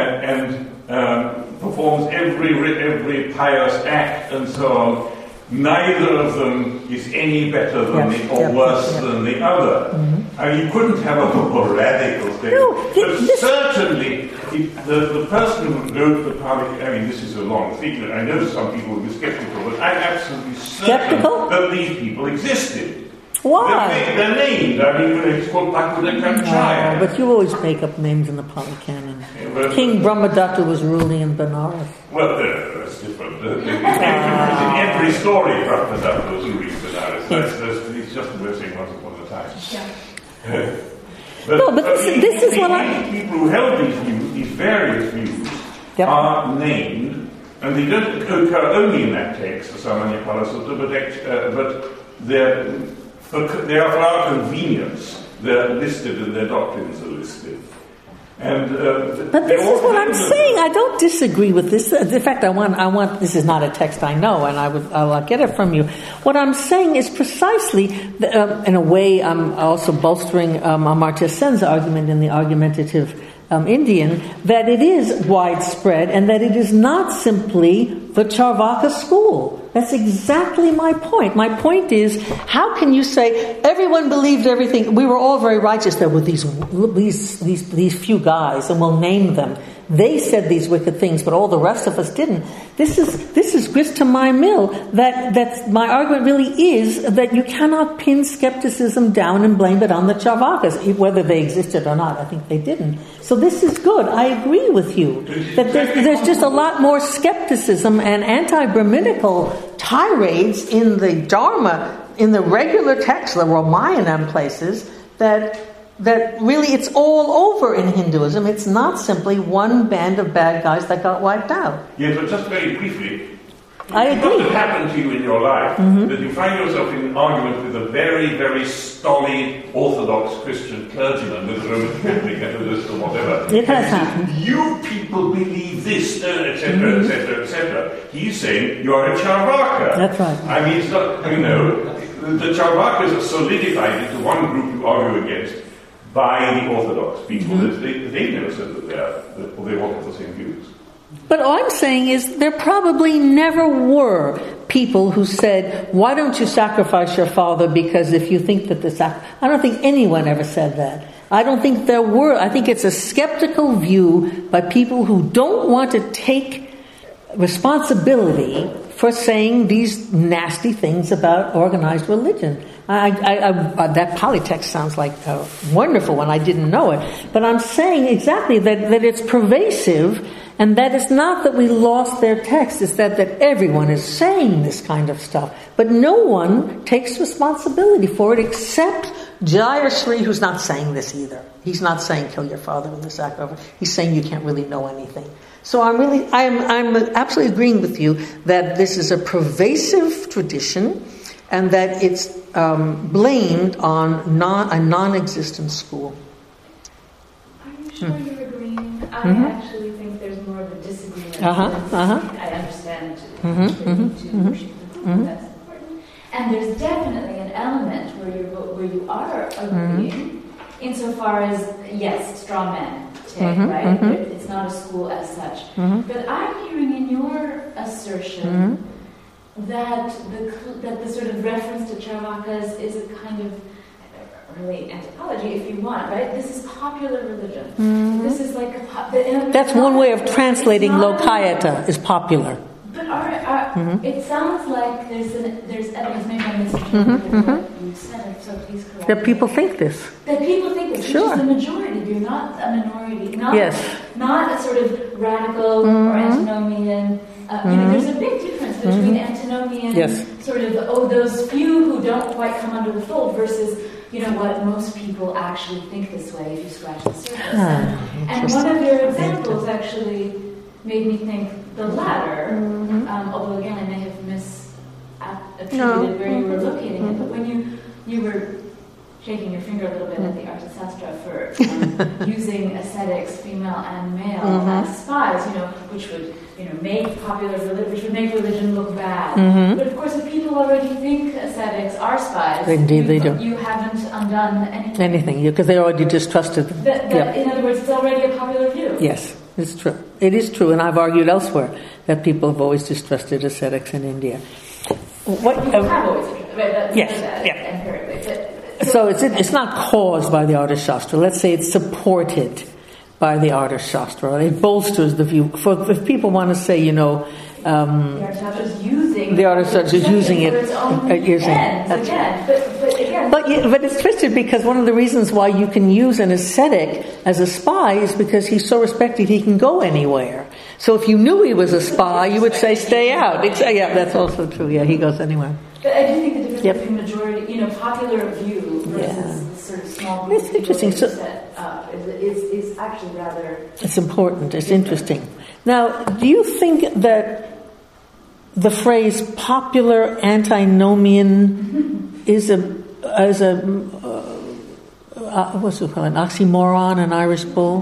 B: and performs every pious act and so on, neither of them is any better than worse than the other. I mean, you couldn't have a more radical statement. But certainly, the person who wrote the Pali, I mean, this is a long thing. I know some people will be skeptical, but I'm absolutely certain that these people existed.
A: Why?
B: They're named. I mean, it's called Bhakti Kanchaya.
A: But you always make up names in the Pali Canon. King Brahmadatta was ruling in Benares.
B: Well, that's different. In every story, Brahmadatta was ruling in Benares. It's just the way saying once upon a time. But
A: this is what I...
B: People who held these views, these various views, are named, and they don't occur only in that text, the Samanyapala Sutta, but they are for our convenience. They're listed and their doctrines are listed. And,
A: but this is what I'm saying. I don't disagree with this. In fact, I want. This is not a text I know, and I'll get it from you. What I'm saying is precisely, in a way, I'm also bolstering Amartya Sen's argument in the argumentative Indian, that it is widespread and that it is not simply the Charvaka school. That's exactly my point. My point is, how can you say everyone believed everything? We were all very righteous. There were these few guys, and we'll name them. They said these wicked things, but all the rest of us didn't. This is grist to my mill. That my argument really is that you cannot pin skepticism down and blame it on the Charvakas, whether they existed or not. I think they didn't. So this is good. I agree with you that there's just a lot more skepticism and anti-Brahminical tirades in the Dharma, in the regular text, the Ramayana and places, that really it's all over in Hinduism. It's not simply one band of bad guys that got wiped out.
B: Yes, but just very briefly,
A: I agree.
B: What has happened to you in your life that you find yourself in an argument with a very, very stolid Orthodox Christian clergyman with a Roman Catholic Methodist or whatever?
A: It has happened.
B: You people believe this, etc., etc., etc. He's saying you are a Charvaka.
A: That's right.
B: I mean, it's not, the Charvakas are solidified into one group you argue against by the Orthodox people. They never said that they wanted the same views.
A: But all I'm saying is there probably never were people who said, why don't you sacrifice your father because if you think that I don't think anyone ever said that. I don't think there were. I think it's a skeptical view by people who don't want to take responsibility for saying these nasty things about organized religion. That polytext sounds like a wonderful one. I didn't know it. But I'm saying exactly that it's pervasive, and that it's not that we lost their text, it's that everyone is saying this kind of stuff. But no one takes responsibility for it except Jayashree, who's not saying this either. He's not saying kill your father in the sacrifice. He's saying you can't really know anything. So I'm absolutely agreeing with you that this is a pervasive tradition and that it's blamed on a non-existent school.
C: Are you sure you're agreeing? I actually think there's more of a disagreement. I understand that's important. And there's definitely an element where you are agreeing, insofar as, yes, straw men. Right? It's not a school as such. But I'm hearing in your assertion that the sort of reference to Charvakas is a kind of really anthropology, if you want, right? This is popular religion. This is like
A: that's one way of translating Lokayata is popular.
C: But it sounds like there's evidence, maybe I'm misinterpreting what you said, so please correct me.
A: That people think this.
C: That people think this,
A: sure.
C: Which is the majority view, not a minority, not a sort of radical or antinomian. There's a big difference between antinomian, sort of, those few who don't quite come under the fold versus, what most people actually think this way if you scratch the surface. And one of your examples actually made me think the latter, although again I may have misattributed where you were locating it, but when you were shaking your finger a little bit at the Arthasastra for using ascetics, female and male, as spies, which would make which would make religion look bad. But of course, if people already think ascetics are spies,
A: indeed they do.
C: You haven't undone anything.
A: Because they already distrusted them.
C: In other words, it's already a popular view.
A: Yes. It's true. It is true, and I've argued elsewhere that people have always distrusted ascetics in India.
C: People have always distrusted. Empirically.
A: So it's not caused by the Arthashastra. Let's say it's supported by the Arthashastra. It bolsters the view. If people want to say, the
C: Arthashastra is using
A: it.
C: For its own ends, again.
A: But it's twisted because one of the reasons why you can use an ascetic as a spy is because he's so respected he can go anywhere. So if you knew he was a spy, you would say stay out. That's also true. Yeah, he goes anywhere.
C: But I do think the difference between majority, popular view versus sort of small group
A: it's interesting. So,
C: set up is actually rather.
A: It's important. It's interesting. Now, do you think that the phrase popular antinomian is what's it called, an oxymoron, an Irish bull?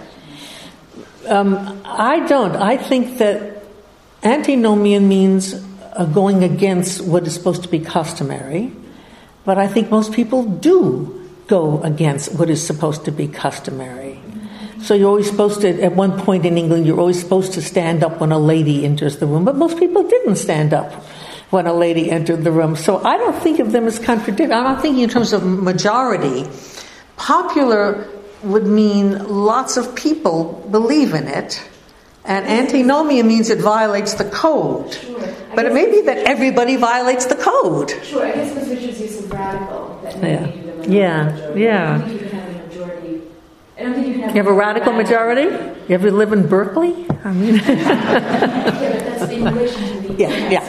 A: I don't. I think that antinomian means going against what is supposed to be customary, but I think most people do go against what is supposed to be customary. So you're always supposed to, at one point in England, you're always supposed to stand up when a lady enters the room, but most people didn't stand up when a lady entered the room. So I don't think of them as contradictory. I'm not thinking in terms of majority. Popular would mean lots of people believe in it, and antinomia means it violates the code.
C: Sure.
A: But it may be that everybody violates the code.
C: Sure, I guess the Richard's use of radical, that maybe you do them
A: Yeah.
C: I don't think you can have a majority. I don't think you can have
A: You have a radical majority? You ever live in Berkeley? I mean...
C: Yeah, but that's in relation to the...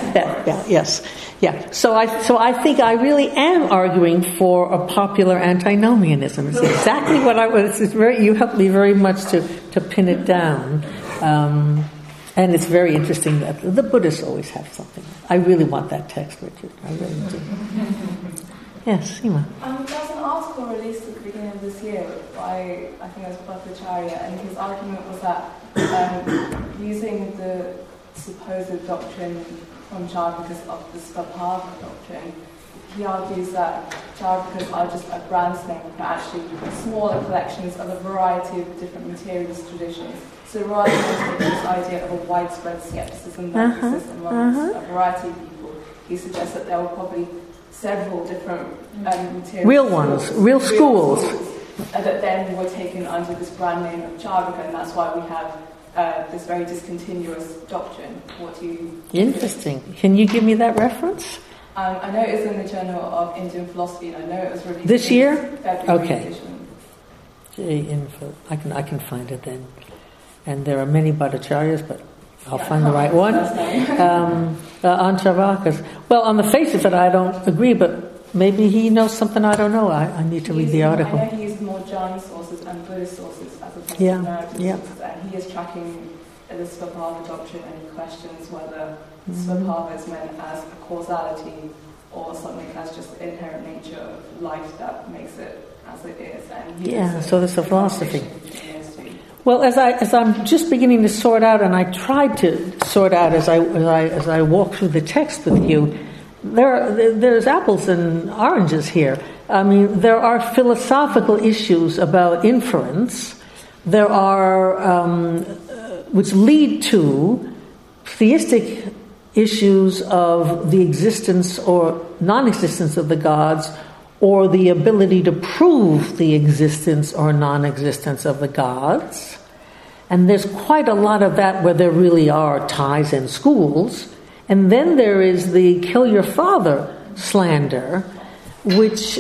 A: Yes. So I think I really am arguing for a popular antinomianism. It's exactly what I was. You helped me very much to pin it down. And it's very interesting that the Buddhists always have something. I really want that text, Richard. I really do. Yes, Seema.
D: There was an article released at the beginning of this year by, I think it was Bhattacharya, and his argument was that using the supposed doctrine from Charvakas of the Svabhava doctrine, he argues that Charvakas are just a brand name for actually smaller collections of a variety of different materialist traditions. So rather than taking this idea of a widespread skepticism that exists amongst a variety of people, he suggests that there were probably several different material
A: real ones, real schools
D: that then were taken under this brand name of Charvaka, and that's why we have this very discontinuous doctrine. What do you...
A: Interesting. Can you give me that reference?
D: I know it's in the Journal of Indian Philosophy, and I know it was released
A: this year.
D: February
A: Okay.
D: edition.
A: J-Info. I can find it then. And there are many Bhattacharyas, but I'll find the right one. On Charvakas. Well, on the face of it, I don't agree, but maybe he knows something I don't know. I need to read the article.
D: I know he used more Jain sources and Buddhist sources as opposed to narrative sources, and he is tracking the Svabhava doctrine, and he questions whether Svabhava is meant as a causality or something as just the inherent nature of life that makes it as it is. And
A: so there's a philosophy. Well, as I'm just beginning to sort out, and I tried to sort out as I walk through the text with you, there's apples and oranges here. I mean, there are philosophical issues about inference. There are which lead to theistic issues of the existence or non-existence of the gods, or the ability to prove the existence or non-existence of the gods. And there's quite a lot of that where there really are ties and schools. And then there is the kill your father slander, which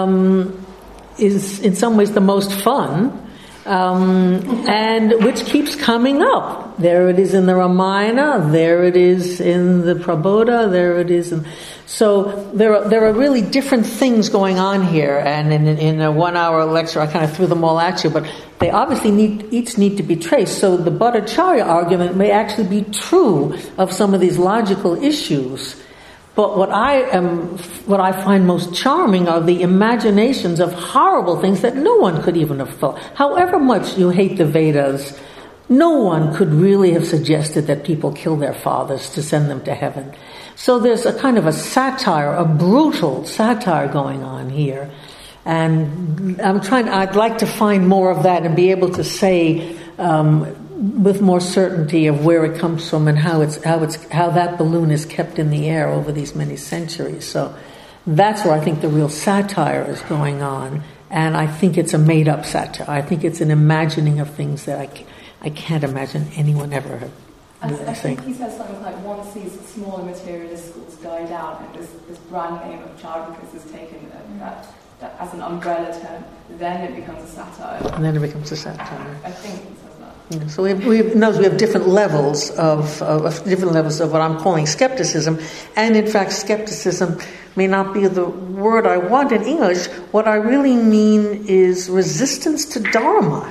A: is in some ways the most fun, and which keeps coming up. There it is in the Ramayana, there it is in the Prabodha, there it is in... So there are really different things going on here, and in a 1-hour lecture I kind of threw them all at you, but they obviously each need to be traced. So the Bhattacharya argument may actually be true of some of these logical issues, but what I find most charming are the imaginations of horrible things that no one could even have thought. However much you hate the Vedas, no one could really have suggested that people kill their fathers to send them to heaven. So there's a kind of a satire, a brutal satire going on here. And I'd like to find more of that and be able to say with more certainty of where it comes from and how that balloon is kept in the air over these many centuries. So that's where I think the real satire is going on. And I think it's a made-up satire. I think it's an imagining of things that I can't imagine anyone ever had.
D: I think he says something like, once these smaller materialist schools die down and this brand name of Charvakas is taken that as an umbrella term, then it becomes a satire.
A: And then it becomes a satire.
D: I think he says that.
A: Yeah, so we have different levels of what I'm calling skepticism, and in fact skepticism may not be the word I want in English. What I really mean is resistance to Dharma.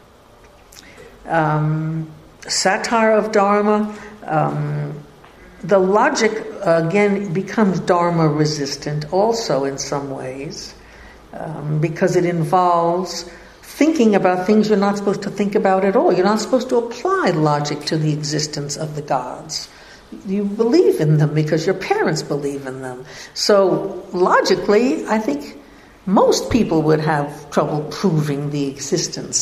A: Satire of Dharma, the logic again becomes Dharma resistant also in some ways, because it involves thinking about things you're not supposed to think about at all. You're not supposed to apply logic to the existence of the gods. You believe in them because your parents believe in them. So logically, I think most people would have trouble proving the existence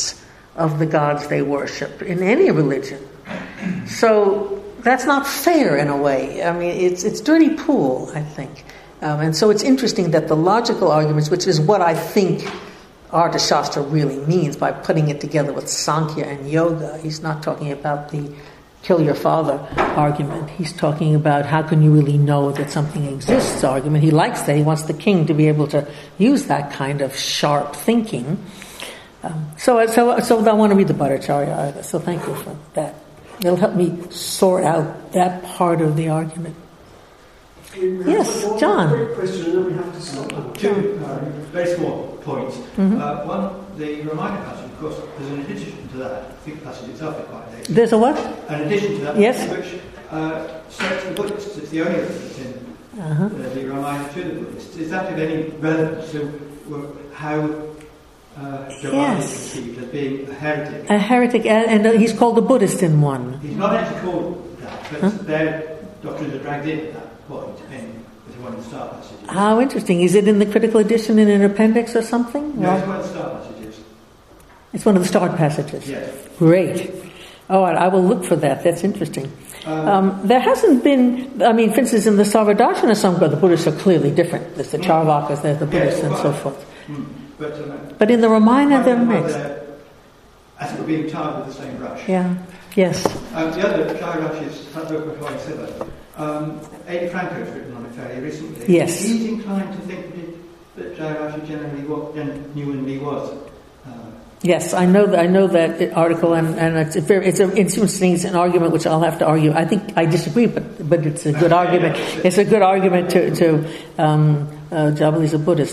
A: of the gods they worship in any religion. So that's not fair in a way. I mean, it's dirty pool, I think. And so it's interesting that the logical arguments, which is what I think Arthashastra really means by putting it together with Sankhya and Yoga. He's not talking about the kill your father argument. He's talking about how can you really know that something exists argument. He likes that. He wants the king to be able to use that kind of sharp thinking. So I want to read the Bhattacharya. So thank you for that. It'll help me sort out that part of the argument. Yes, John.
E: Quick question, and then we have to stop now.
F: Two very small points. Mm-hmm. One, the Ramayana passage, of course, there's an addition to that. I think the passage itself is quite late.
A: There's a what?
F: An addition to that,
A: yes.
F: Which cites the Buddhists. It's the only reference in the Ramayana to the Buddhists. Is that of any relevance to how Javali is perceived as being a heretic?
A: A heretic, and he's called a Buddhist in one.
F: He's not actually called that, but their doctrines are dragged in at that point with one of the star passages.
A: How interesting. Is it in the critical edition in an appendix or something?
F: No, it's one of the star passages.
A: It's one of the start passages?
F: Yes.
A: Great. All right, I will look for that. That's interesting. There hasn't been, I mean, for instance, in the Sarvadarshana Samgraha, the Buddhists are clearly different. There's the Charvakas, there's the Buddhists, and so forth. But in the Ramayana, they're mixed.
F: As it were being tarred with the same brush.
A: Yeah, yes.
F: The other Jayarash is Tattva Siva. Adi Franco's written on it fairly recently.
A: Yes.
F: He's inclined to think that Jayarash generally genuinely was.
A: Yes, I know that article, and it's interesting. It's an argument which I'll have to argue. I think I disagree, but it's a good argument. It's a good argument to Javali's a Buddhist.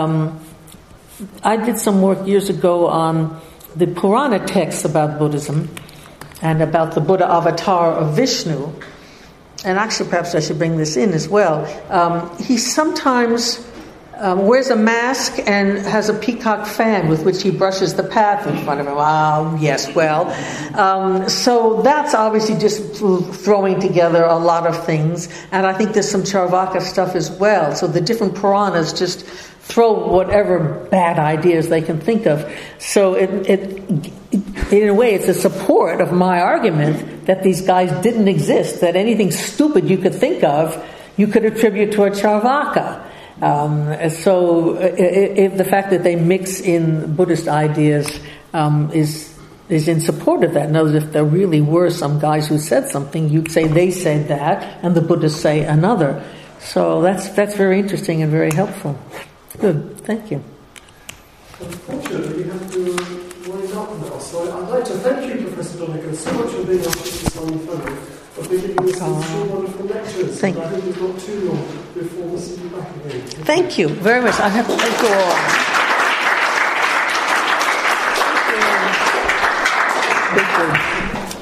A: I did some work years ago on the Purana texts about Buddhism and about the Buddha avatar of Vishnu. And actually, perhaps I should bring this in as well. He sometimes wears a mask and has a peacock fan with which he brushes the path in front of him. Yes, well. So that's obviously just throwing together a lot of things. And I think there's some Charvaka stuff as well. So the different Puranas just throw whatever bad ideas they can think of. So in a way, it's a support of my argument that these guys didn't exist, that anything stupid you could think of, you could attribute to a Charvaka. So the fact that they mix in Buddhist ideas is in support of that. In other words, if there really were some guys who said something, you'd say they said that, and the Buddhists say another. So that's very interesting and very helpful. Good, thank you.
E: Unfortunately, we have to wind up now. So I'd like to thank you, Professor Donegan, so much for being our Sri Fellow, for giving us these two wonderful lectures.
A: Thank
E: you. I hope it's not too long before we'll see you back again.
A: Thank you very much. I have to thank you all. Thank you.